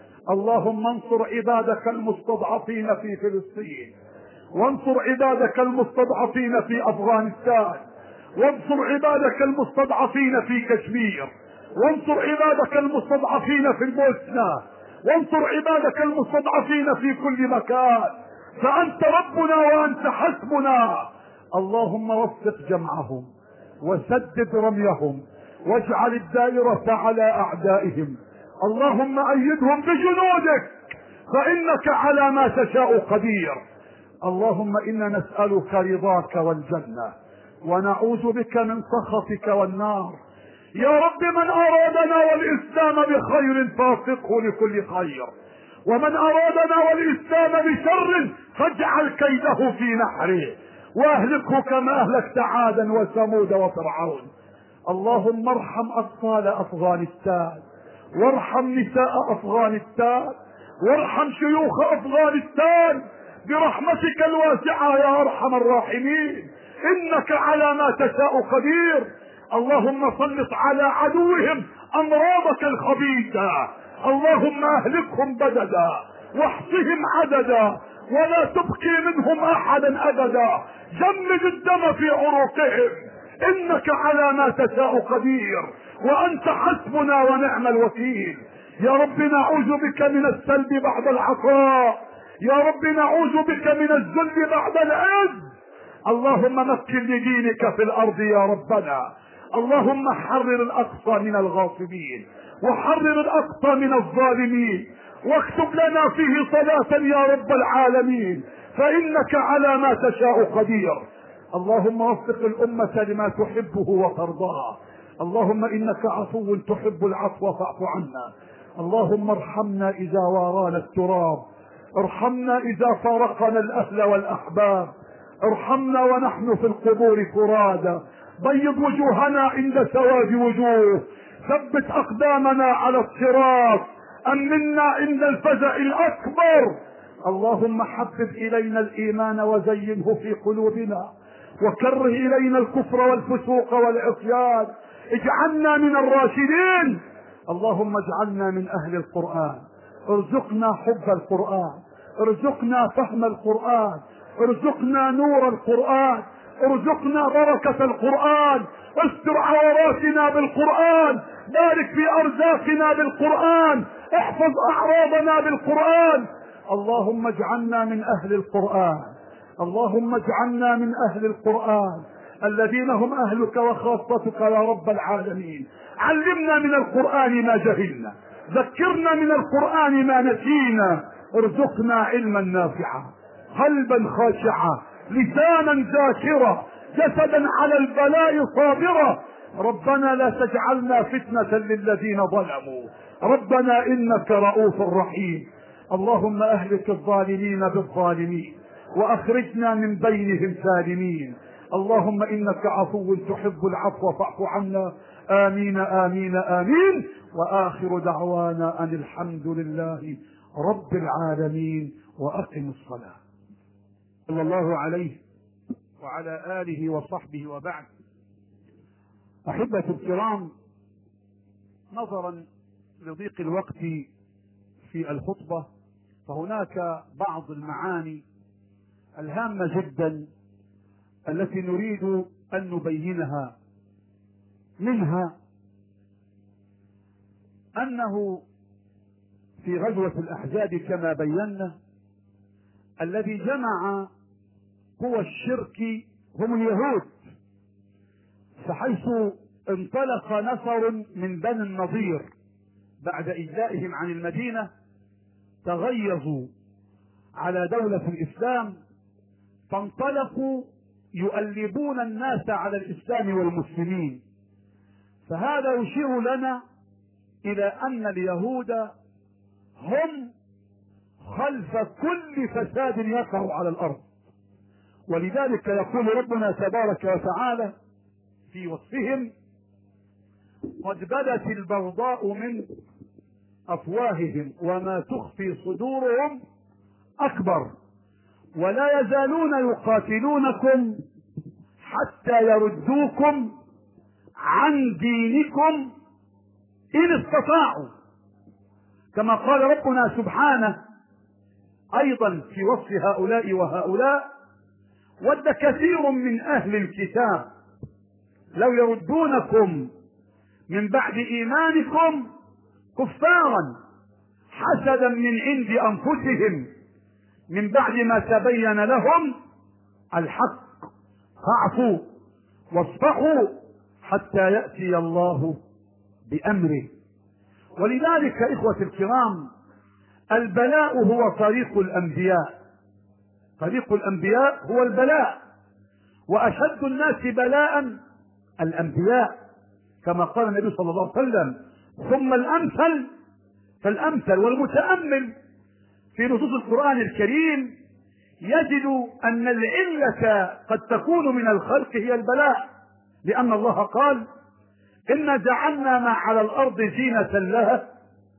اللهم انصر عبادك المستضعفين في فلسطين، وانصر عبادك المستضعفين في افغانستان، وانصر عبادك المستضعفين في كشمير، وانصر عبادك المستضعفين في البوسنة، وانصر عبادك المستضعفين في كل مكان، فأنت ربنا وأنت حسبنا. اللهم وفق جمعهم وسدد رميهم واجعل الدائرة على أعدائهم. اللهم أيدهم بجنودك فإنك على ما تشاء قدير. اللهم إنا نسألك رضاك والجنة ونعوذ بك من سخطك والنار. يا رب من أرادنا والإسلام بخير فوفقه لكل خير، ومن أرادنا والإسلام بشر فاجعل كيده في نحره واهلكه كما أهلكت عادا وثمود وفرعون. اللهم ارحم أطفال أفغانستان، وارحم نساء أفغانستان، وارحم شيوخ أفغانستان برحمتك الواسعة يا أرحم الراحمين، إنك على ما تشاء قدير. اللهم سلط على عدوهم أمراضك الخبيثة، اللهم أهلكهم بددا واحصهم عددا ولا تبقي منهم أحدا أبدا، جمد الدم في عروقهم، إنك على ما تشاء قدير وأنت حسبنا ونعم الوكيل. يا رب نعوذ بك من السلب بعد العطاء، يا رب نعوذ بك من الذل بعد العز. اللهم مكن لدينك في الأرض يا ربنا. اللهم حرر الأقصى من الغاصبين، وحرر الأقصى من الظالمين، واكتب لنا فيه صلاة يا رب العالمين، فإنك على ما تشاء قدير. اللهم وفق الأمة لما تحبه وترضاه. اللهم إنك عفو تحب العفو فاعف عنا. اللهم ارحمنا إذا وارانا التراب، ارحمنا إذا فارقنا الأهل والأحباب، ارحمنا ونحن في القبور فرادى، بيض وجوهنا عند سواد وجوه، ثبت أقدامنا على الصراط، أمنا عند الفزع الأكبر. اللهم حبب إلينا الإيمان وزينه في قلوبنا، وكره إلينا الكفر والفسوق والعصيان، اجعلنا من الراشدين. اللهم اجعلنا من أهل القرآن، ارزقنا حب القرآن، ارزقنا فهم القرآن، ارزقنا نور القرآن، ارزقنا بركة القرآن، استر عوراتنا بالقرآن، بارك في أرزاقنا بالقرآن، احفظ أعراضنا بالقرآن. اللهم اجعلنا من أهل القرآن، اللهم اجعلنا من أهل القرآن الذين هم أهلك وخاصتك يا رب العالمين. علمنا من القرآن ما جهلنا، ذكرنا من القرآن ما نسينا، ارزقنا علما نافعا، قلبا خاشعا، لسانا ذاكرا، جسدا على البلاء صابرا. ربنا لا تجعلنا فتنة للذين ظلموا، ربنا إنك رؤوف رحيم. اللهم أهلك الظالمين بالظالمين وأخرجنا من بينهم سالمين. اللهم إنك عفو تحب العفو فاعف عنا. آمين آمين آمين. وآخر دعوانا أن الحمد لله رب العالمين. وأقم الصلاة. صلى الله عليه وعلى آله وصحبه وبعد. أحبة الكرام، نظرا لضيق الوقت في الخطبة فهناك بعض المعاني الهامة جدا التي نريد أن نبينها. منها أنه في غزوة الأحزاب كما بينا الذي جمع قوى الشرك هم اليهود، فحيث انطلق نفر من بني النضير بعد إجلائهم عن المدينة تغيظوا على دولة الإسلام، فانطلقوا يؤلبون الناس على الإسلام والمسلمين. فهذا يشير لنا إلى أن اليهود هم خلف كل فساد يقع على الأرض. ولذلك يقول ربنا تبارك وتعالى في وصفهم: قد بدت البغضاء من أفواههم وما تخفي صدورهم أكبر ولا يزالون يقاتلونكم حتى يردوكم عن دينكم إن استطاعوا، كما قال ربنا سبحانه أيضا في وصف هؤلاء وهؤلاء: ود كثير من أهل الكتاب لو يردونكم من بعد إيمانكم كفارا حسدا من عند أنفسهم من بعد ما تبين لهم الحق، فاعفوا واصفحوا حتى يأتي الله بأمره. ولذلك إخوة الكرام، البلاء هو طريق الأنبياء، طريق الأنبياء هو البلاء، وأشد الناس بلاء الأنبياء، كما قال النبي صلى الله عليه وسلم: ثم الأمثل فالأمثل. والمتأمل في نصوص القرآن الكريم يجد أن العلة قد تكون من الخلق هي البلاء، لأن الله قال: إنا جعلنا ما على الأرض زينة لها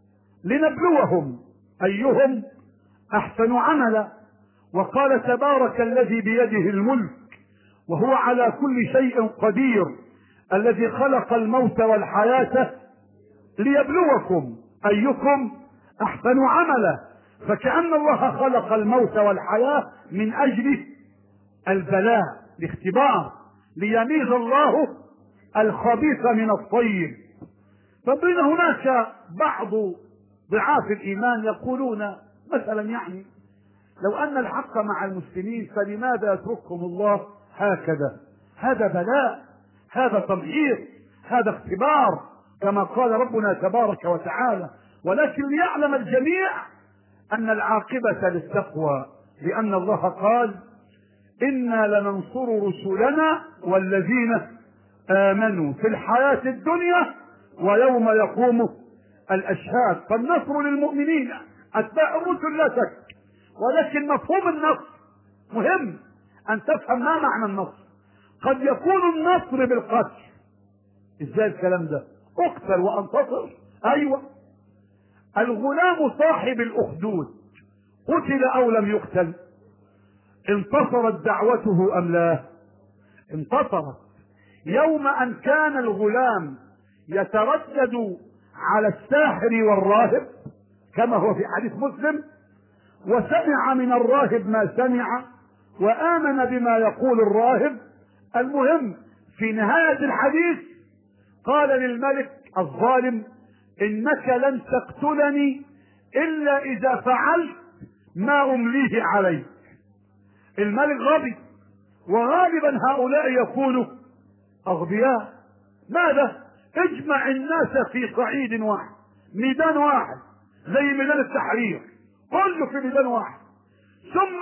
لنبلوهم أيهم أحسن عملا. وقال: تبارك الذي بيده الملك وهو على كل شيء قدير الذي خلق الموت والحياة ليبلوكم أيكم أحسن عملا. فكأن الله خلق الموت والحياة من أجل البلاء، الاختبار، ليميز الله الخبيث من الطيب. فبين هناك بعض ضعاف الإيمان يقولون مثلا يعني لو أن الحق مع المسلمين فلماذا يتركهم الله هكذا؟ هذا بلاء، هذا تمحيص، هذا اختبار، كما قال ربنا تبارك وتعالى. ولكن ليعلم الجميع أن العاقبة للتقوى، لأن الله قال: إنا لننصر رسلنا والذين آمنوا في الحياة الدنيا ويوم يقوم الأشهاد. فالنصر للمؤمنين أتباع الرسل لا شك، ولكن مفهوم النصر مهم أن تفهم ما معنى النصر. قد يكون النصر بالقتل. إزاي الكلام ده؟ اقتل وانتصر. أيوة، الغلام صاحب الأخدود قتل أو لم يقتل؟ انتصرت دعوته أم لا؟ انتصرت. يوم أن كان الغلام يتردد على الساحر والراهب كما هو في حديث مسلم، وسمع من الراهب ما سمع وآمن بما يقول الراهب، المهم في نهاية الحديث قال للملك الظالم: إنك لن تقتلني إلا إذا فعلت ما أمليه عليك. الملك غبي، وغالبا هؤلاء يكونوا أغبياء. ماذا؟ اجمع الناس في صعيد واحد، ميدان واحد زي ميدان التحرير، كله في ميدان واحد، ثم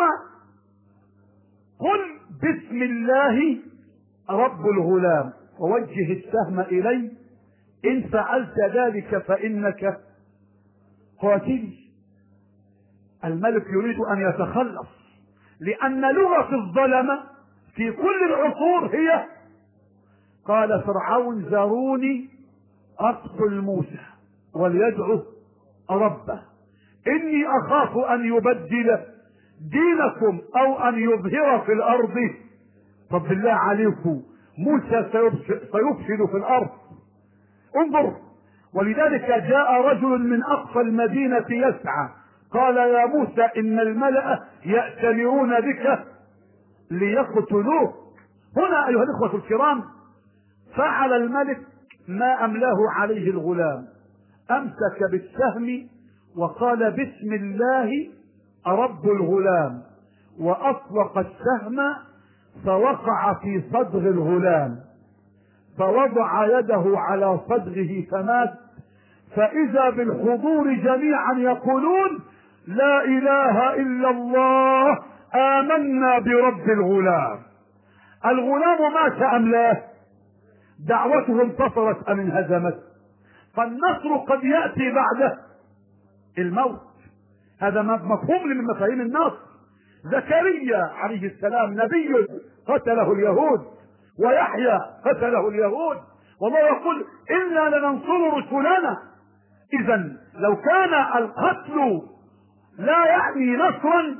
قل بسم الله رب الغلام ووجه السهم إلي، إن فعلت ذلك فإنك قاتلي. الملك يريد أن يتخلص، لأن لغة الظلمة في كل العصور هي: قال فرعون: ذروني أقتل موسى وليدعو ربه إني أخاف أن يبدل دينكم أو أن يظهر في الأرض. طب بالله عليكم، موسى سيفسد في الأرض. انظر. ولذلك جاء رجل من أقصى المدينة يسعى، قال: يا موسى إن الملأ يأتمرون بك ليقتلوه. هنا أيها الإخوة الكرام فعل الملك ما أملاه عليه الغلام، أمسك بالسهم وقال: بسم الله رب الغلام، وأطلق السهم فوقع في صدغ الغلام، فوضع يده على صدغه فمات. فإذا بالحضور جميعا يقولون: لا إله إلا الله، آمنا برب الغلام. الغلام مات أم لا؟ دعوته انتصرت أم انهزمت؟ فالنصر قد يأتي بعد الموت. هذا مفهوم من مفاهيم النصر. زكريا عليه السلام نبي قتله اليهود، ويحيى قتله اليهود، والله يقول: إنا لننصر رسلنا. إذا لو كان القتل لا يعني نصرا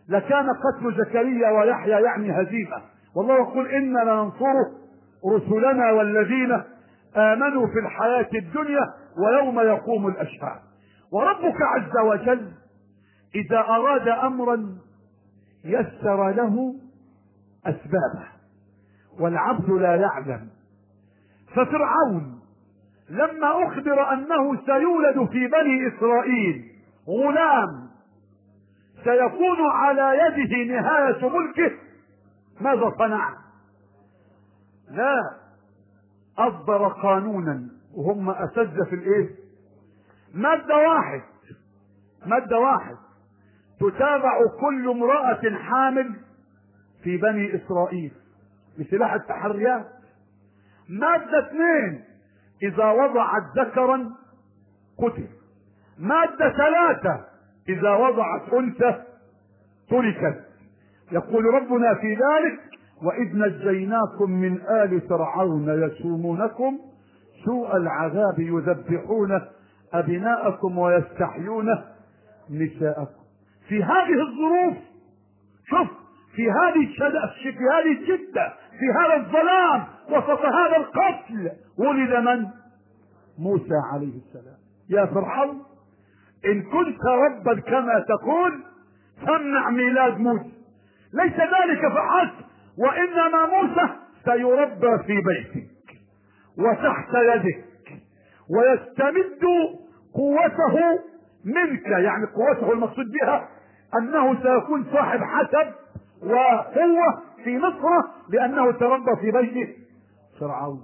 لكان قتل زكريا ويحيى يعني هزيمة. والله يقول إنا لننصر رسلنا والذين آمنوا في الحياة الدنيا ويوم يقوم الأشهاد. وربك عز وجل إذا أراد أمرا يسر له أسبابه والعبد لا يعلم. ففرعون لما أخبر أنه سيولد في بني إسرائيل غلام سيكون على يده نهاية ملكه، ماذا صنع؟ لا، أصدر قانونا وهم أساتذة في الإيه؟ مادة واحد تتابع كل امرأة حامل في بني إسرائيل بسلاح التحريات. مادة 2 إذا وضعت ذكرا قتل. مادة 3 إذا وضعت أنثى تركت. يقول ربنا في ذلك: وإذ نجيناكم من آل فرعون يسومونكم سوء العذاب يذبحون أبناءكم ويستحيون نساءكم. في هذه الظروف، شوف، في هذه الشدة، في هذا الظلام، وسط هذا القتل، ولد من؟ موسى عليه السلام. يا فرعون، إن كنت ربا كما تقول فامنع ميلاد موسى. ليس ذلك فحسب، وإنما موسى سيربى في بيتك وتحت يدك ويستمد قوته منك. يعني قوته المقصود بها أنه سيكون صاحب حسب وقوة في مصر لأنه تربى في بيت فرعون.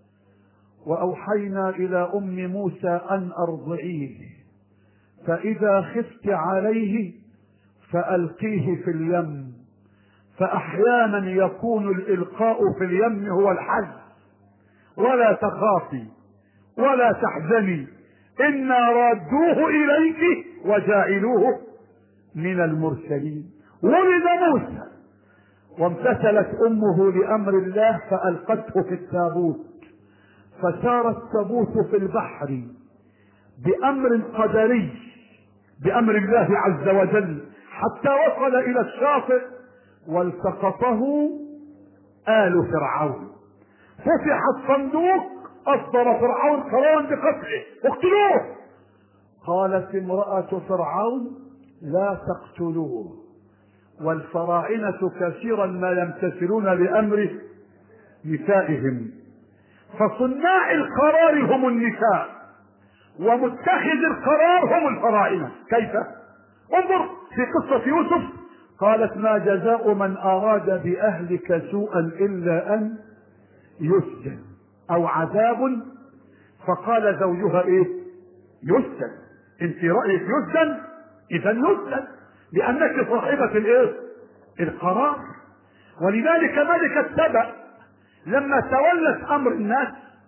وأوحينا إلى أم موسى أن أرضعيه فإذا خفت عليه فألقيه في اليم. فأحيانا يكون الإلقاء في اليم هو الحل. ولا تخافي ولا تحزني إنا رادوه إليك وجاعلوه من المرسلين. ولد موسى وامتثلت أمه لأمر الله فألقته في التابوت، فسار التابوت في البحر بأمر قدري بأمر الله عز وجل حتى وصل إلى الشاطئ والتقطه آل فرعون. فتح الصندوق، أصدر فرعون قرارا بقتله: اقتلوه. قالت امرأة فرعون: لا تقتلوه، والفراعنة كثيرا ما يمتثلون لأمر نسائهم، فصناع القرار هم النساء ومتخذ القرار هم الفراعنة. كيف؟ انظر في قصة يوسف، قالت: ما جزاء من أراد بأهلك سوءا إلا أن يسجن أو عذاب. فقال زوجها: إيه؟ يسجن. إن في رأيك يسجن إذا يسجن، لأنك صاحبة الإيه؟ القرار. ولذلك ملكة سبأ لما تولت أمر الناس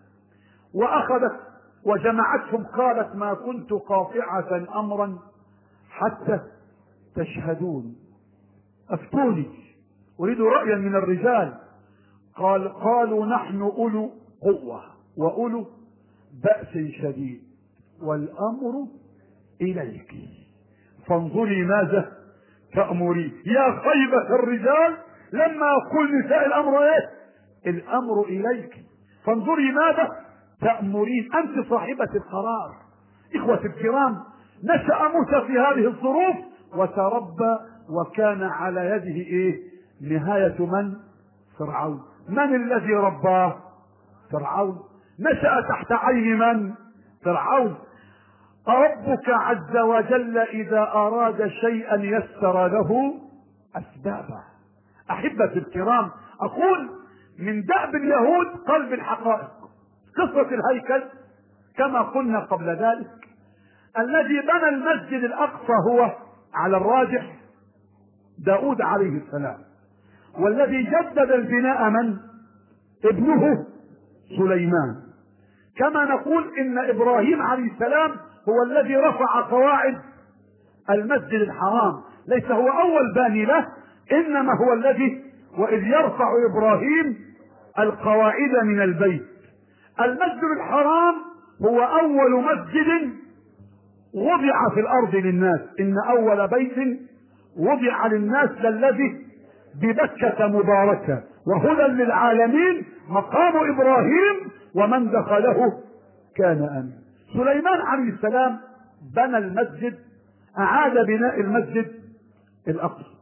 وأخذت وجمعتهم قالت: ما كنت قاطعة أمرا حتى تشهدون، أفتوني، أريد رأيا من الرجال. قالوا: نحن أولو قوة وأولو بأس شديد والأمر إليك فانظري ماذا تأمري. يا خيبة الرجال لما يقول نساء الأمر إيه؟ الأمر إليك فانظري ماذا تأمرين، أنت صاحبة القرار. إخوة الكرام، نشأ موسى في هذه الظروف وتربى، وكان على يده إيه؟ نهاية من؟ فرعون. من الذي رباه؟ فرعون. نشأ تحت عين من؟ فرعون. ربك عز وجل إذا أراد شيئا يسر له أسبابه. أحبتي الكرام، أقول من دأب اليهود قلب الحقائق. قصة الهيكل كما قلنا قبل ذلك، الذي بنى المسجد الأقصى هو على الراجح داود عليه السلام، والذي جدد البناء من؟ ابنه سليمان. كما نقول إن إبراهيم عليه السلام هو الذي رفع قواعد المسجد الحرام، ليس هو أول باني له، إنما هو الذي وإذ يرفع إبراهيم القواعد من البيت. المسجد الحرام هو أول مسجد وضع في الأرض للناس. إن أول بيت وضع للناس الذي ببكة مباركة وهدى للعالمين مقام إبراهيم ومن دخله كان آمنا. سليمان عليه السلام بنى المسجد، أعاد بناء المسجد الأقصى.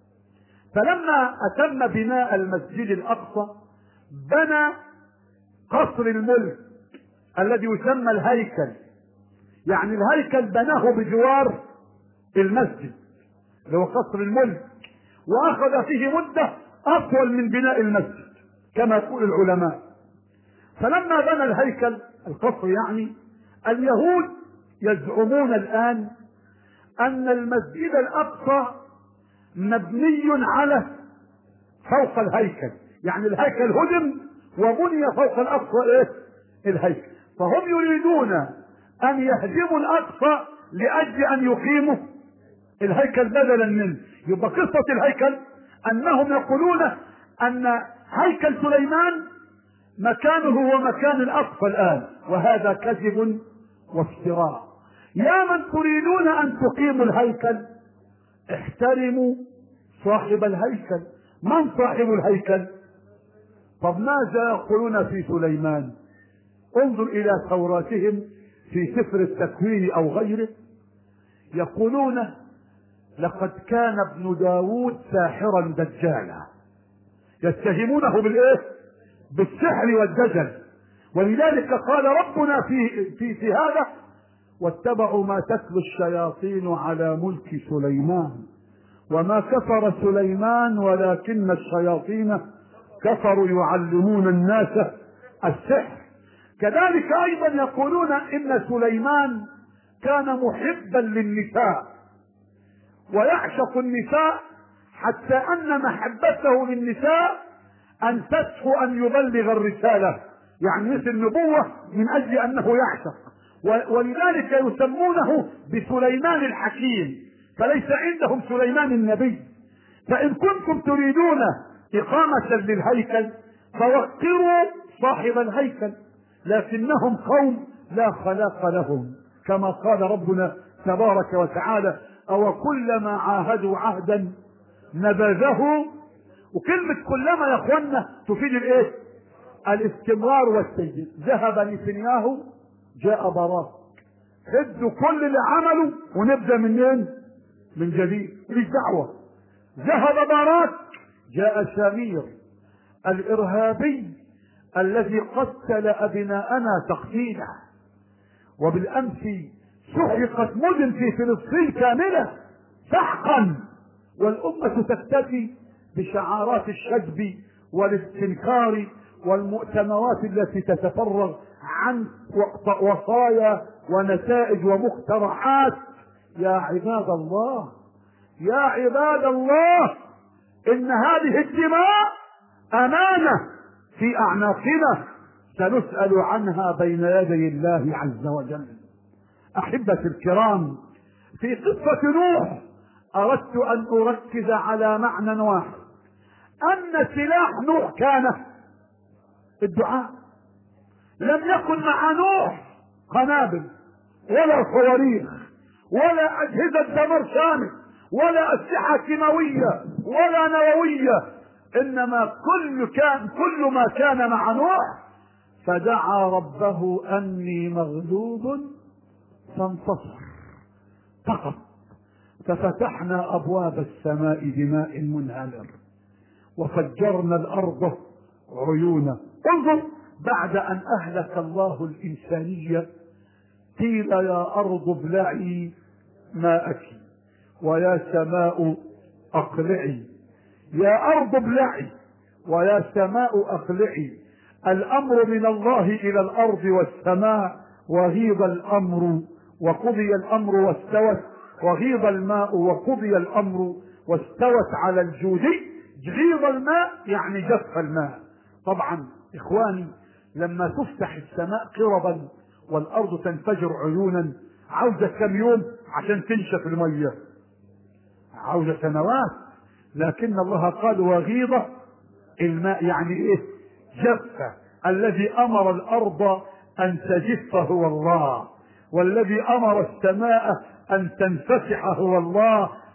فلما أتم بناء المسجد الأقصى بنى قصر الملك الذي يسمى الهيكل، يعني الهيكل بناه بجوار المسجد اللي هو قصر الملك، واخذ فيه مدة اطول من بناء المسجد كما يقول العلماء. فلما بنى الهيكل القصر يعني، اليهود يزعمون الان ان المسجد الاقصى مبني على فوق الهيكل، يعني الهيكل هدم وبني فوق الاقصى ايه؟ الهيكل. فهم يريدون ان يهدموا الاقصى لاجل ان يقيموا الهيكل بدلا منه. يبقى قصة الهيكل انهم يقولون ان هيكل سليمان مكانه هو مكان الاقصى الان، وهذا كذب وافتراء. يا من تريدون ان تقيموا الهيكل احترموا صاحب الهيكل. من صاحب الهيكل؟ طب ماذا يقولون في سليمان؟ انظر الى توراتهم في سفر التكوين او غيره، يقولون لقد كان ابن داود ساحرا دجالا، يتهمونه بالايه؟ بالسحر والدجل. ولذلك قال ربنا في هذا: واتبعوا ما تتلو الشياطين على ملك سليمان وما كفر سليمان ولكن الشياطين كفروا يعلمون الناس السحر. كذلك ايضا يقولون ان سليمان كان محبا للنساء ويعشق النساء، حتى ان محبته للنساء انتته ان يبلغ الرسالة، يعني مثل النبوة من اجل انه يعشق. ولذلك يسمونه بسليمان الحكيم، فليس عندهم سليمان النبي. فان كنتم تريدون اقامة للهيكل فوقروا صاحب الهيكل، لكنهم قوم لا خلاق لهم، كما قال ربنا تبارك وتعالى: او كلما عاهدوا عهدا نبذه. وكلمة كلما يا اخوانا تفيد الايه؟ الاستمرار والتجديد. ذهب نتنياهو جاء باراك، ادوا كل اللي عمله ونبدا منين؟ من جديد، مش دعوه. ذهب باراك جاء سمير الارهابي الذي قتل ابناءنا تقتيلا، وبالامس سحقت مدن في فلسطين كامله سحقا، والامه تكتفي بشعارات الشجب والاستنكار والمؤتمرات التي تتفرغ عن وصايا ونتائج ومقترحات. يا عباد الله، يا عباد الله، ان هذه الدماء امانة في اعناقنا سنسأل عنها بين يدي الله عز وجل. احبتي الكرام، في قصة نوح اردت ان اركز على معنى واحد: ان سلاح نوح كان الدعاء. لم يكن مع نوح قنابل ولا صواريخ ولا اجهزة دمار شامل ولا اسلحة كيماوية ولا نووية، انما كل ما كان مع نوح فدعا ربه اني مغلوب فانتصر فقط، ففتحنا ابواب السماء بماء منهمر وفجرنا الارض عيونا. انظر، بعد ان اهلك الله الانسانية قيل يا ارض ابلعي ماءك ويا سماء اقلعي. يا ارض ابلعي ويا سماء اقلعي. الامر من الله الى الارض والسماء، وغيض الامر وقضي الامر واستوت، وغيض الماء وقضي الامر واستوت على الجودي. غيض الماء يعني جف الماء. طبعا اخواني، لما تفتح السماء قربا والارض تنفجر عيونا عاوزة كم يوم عشان تنشف المية؟ عاوزة سنوات. لكن الله قال وغيض الماء، يعني ايه؟ جف. الذي امر الارض ان تجف هو الله، والذي امر السماء ان تنفتح هو الله.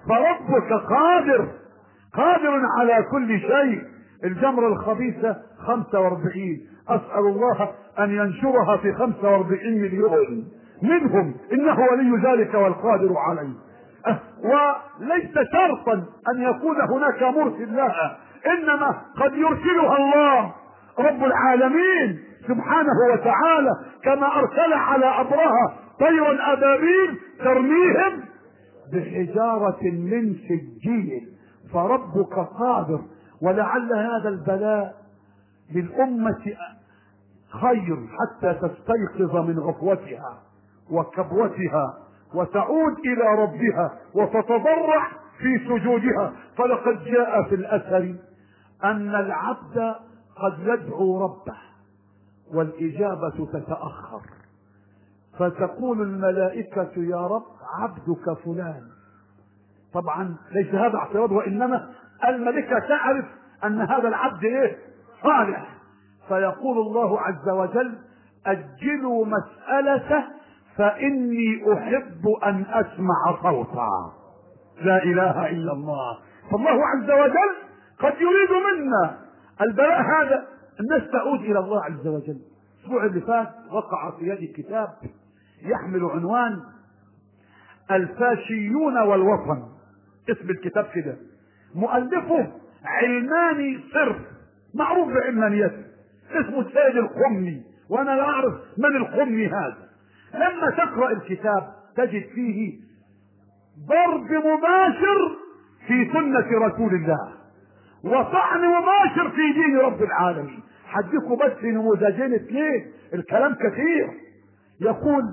فربك قادر على كل شيء. الجمرة الخبيثة 45، أسأل الله أن ينشرها في 45 مليون منهم، إنه ولي ذلك والقادر عليه. وليس شرطا أن يكون هناك مرسل لها، إنما قد يرسلها الله رب العالمين سبحانه وتعالى، كما أرسل على أبرهة طير أبابيل ترميهم بحجارة من سجيل. فربك قادر. ولعل هذا البلاء للأمة خير حتى تستيقظ من غفوتها وكبوتها وتعود إلى ربها وتتضرع في سجودها. فلقد جاء في الأثر أن العبد قد يدعو ربه والإجابة تتأخر، فتقول الملائكة يا رب عبدك فلان. طبعا ليس هذا اعتراض، وإنما الملائكة تعرف أن هذا العبد ايه؟ صالح. فيقول الله عز وجل أجلوا مسألته فإني أحب أن أسمع صوتا. لا إله إلا الله. فالله عز وجل قد يريد منا البلاء هذا. الناس تعود إلى الله عز وجل. الأسبوع اللي فات وقع في يدي كتاب يحمل عنوان الفاشيون والوطن. اسم الكتاب كده، مؤلفه علماني صرف معروف بعلمانيته، اسمه السيد الخمني، وانا لا اعرف من الخمني هذا. لما تقرأ الكتاب تجد فيه ضرب مباشر في سنة رسول الله وطعن مباشر في دين رب العالمين. حديكم بس نموذجين اثنين، الكلام كثير. يقول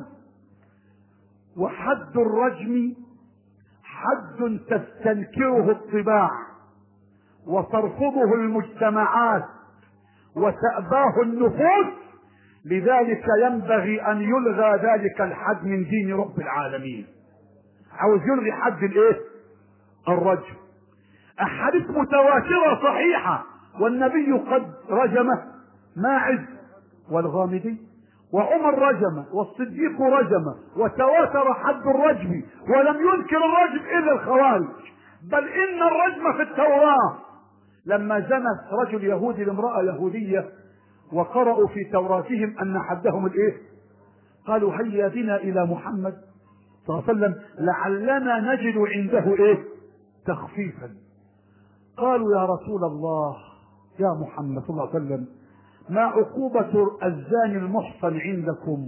وحد الرجم حد تستنكره الطباع وترفضه المجتمعات وتأباه النفوس، لذلك ينبغي أن يلغى ذلك الحد من دين رب العالمين. عاوز يلغي حد الايه؟ الرجم. أحاديث متواترة صحيحة، والنبي قد رجم ماعز والغامدي، وعمر رجم، والصديق رجم، وتواتر حد الرجم، ولم ينكر الرجم إلا الخوارج. بل إن الرجم في التوراة لما زنت رجل يهودي لامرأة يهودية وقرأوا في توراتهم أن حدهم الإيه؟ قالوا هيا بنا إلى محمد صلى الله عليه وسلم لعلنا نجد عنده إيه؟ تخفيفا. قالوا يا رسول الله يا محمد صلى الله عليه وسلم ما عقوبة الزاني المحصن عندكم؟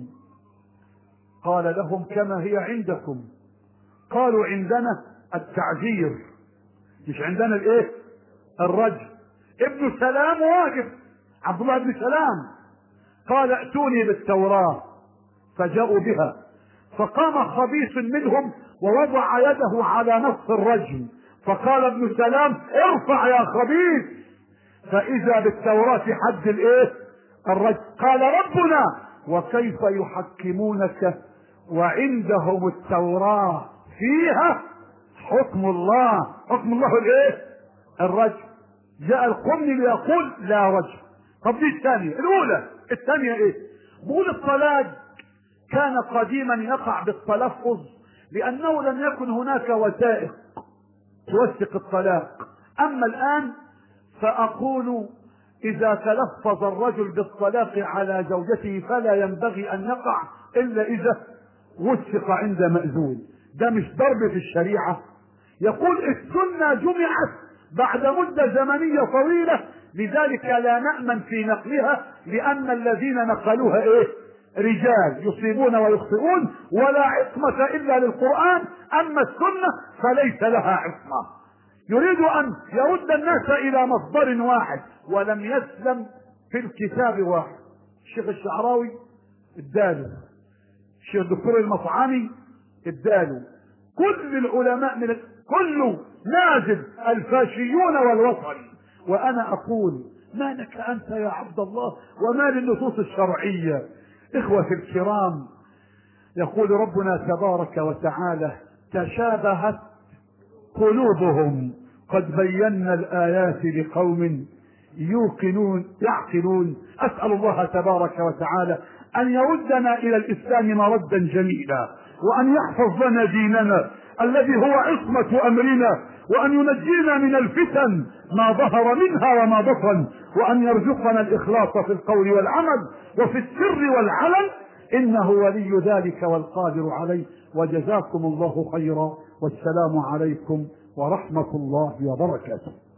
قال لهم كما هي عندكم. قالوا عندنا التعذير، مش عندنا الايه؟ الرجم. ابن سلام واقف، عبد الله بن سلام، قال ائتوني بالتوراة، فجاءوا بها، فقام خبيث منهم ووضع يده على نص الرجم، فقال ابن سلام ارفع يا خبيث، فإذا بالتوراة حد الايه؟ الرجم. قال ربنا وكيف يحكمونك وعندهم التوراة فيها حكم الله. حكم الله الايه؟ الرجم. جاء القمني ليقول لا رجم. طب دي الثانية. الأولى. الثانية ايه؟ بقول الطلاق كان قديما يقع بالتلفظ لأنه لم يكن هناك وثائق توثق الطلاق. أما الآن فأقول إذا تلفظ الرجل بالطلاق على زوجته فلا ينبغي أن يقع إلا إذا وثق عند مأذون. ده مش ضرب في الشريعة. يقول السنة جمعت بعد مدة زمنية طويلة، لذلك لا نأمن في نقلها، لأن الذين نقلوها إيه؟ رجال يصيبون ويخطئون، ولا عصمة إلا للقرآن. أما السنة فليس لها عصمة. يريد أن يرد الناس إلى مصدر واحد، ولم يسلم في الكتاب واحد. الشيخ الشعراوي اداله، الشيخ الدكتور المطعمي اداله، كل العلماء من كله نازل الفاشيون والوطن. وأنا أقول ما لك أنت يا عبد الله وما للنصوص الشرعية؟ إخوة الكرام، يقول ربنا تبارك وتعالى تشابهت قلوبهم قد بينا الآيات لقوم يعقلون. أسأل الله تبارك وتعالى أن يردنا إلى الإسلام مردا جميلا، وأن يحفظ لنا ديننا، الذي هو عصمة أمرنا، وأن ينجينا من الفتن ما ظهر منها وما بطن، وأن يرزقنا الإخلاص في القول والعمل وفي السر والعلن، إنه ولي ذلك والقادر عليه. وجزاكم الله خيرا، والسلام عليكم ورحمة الله وبركاته.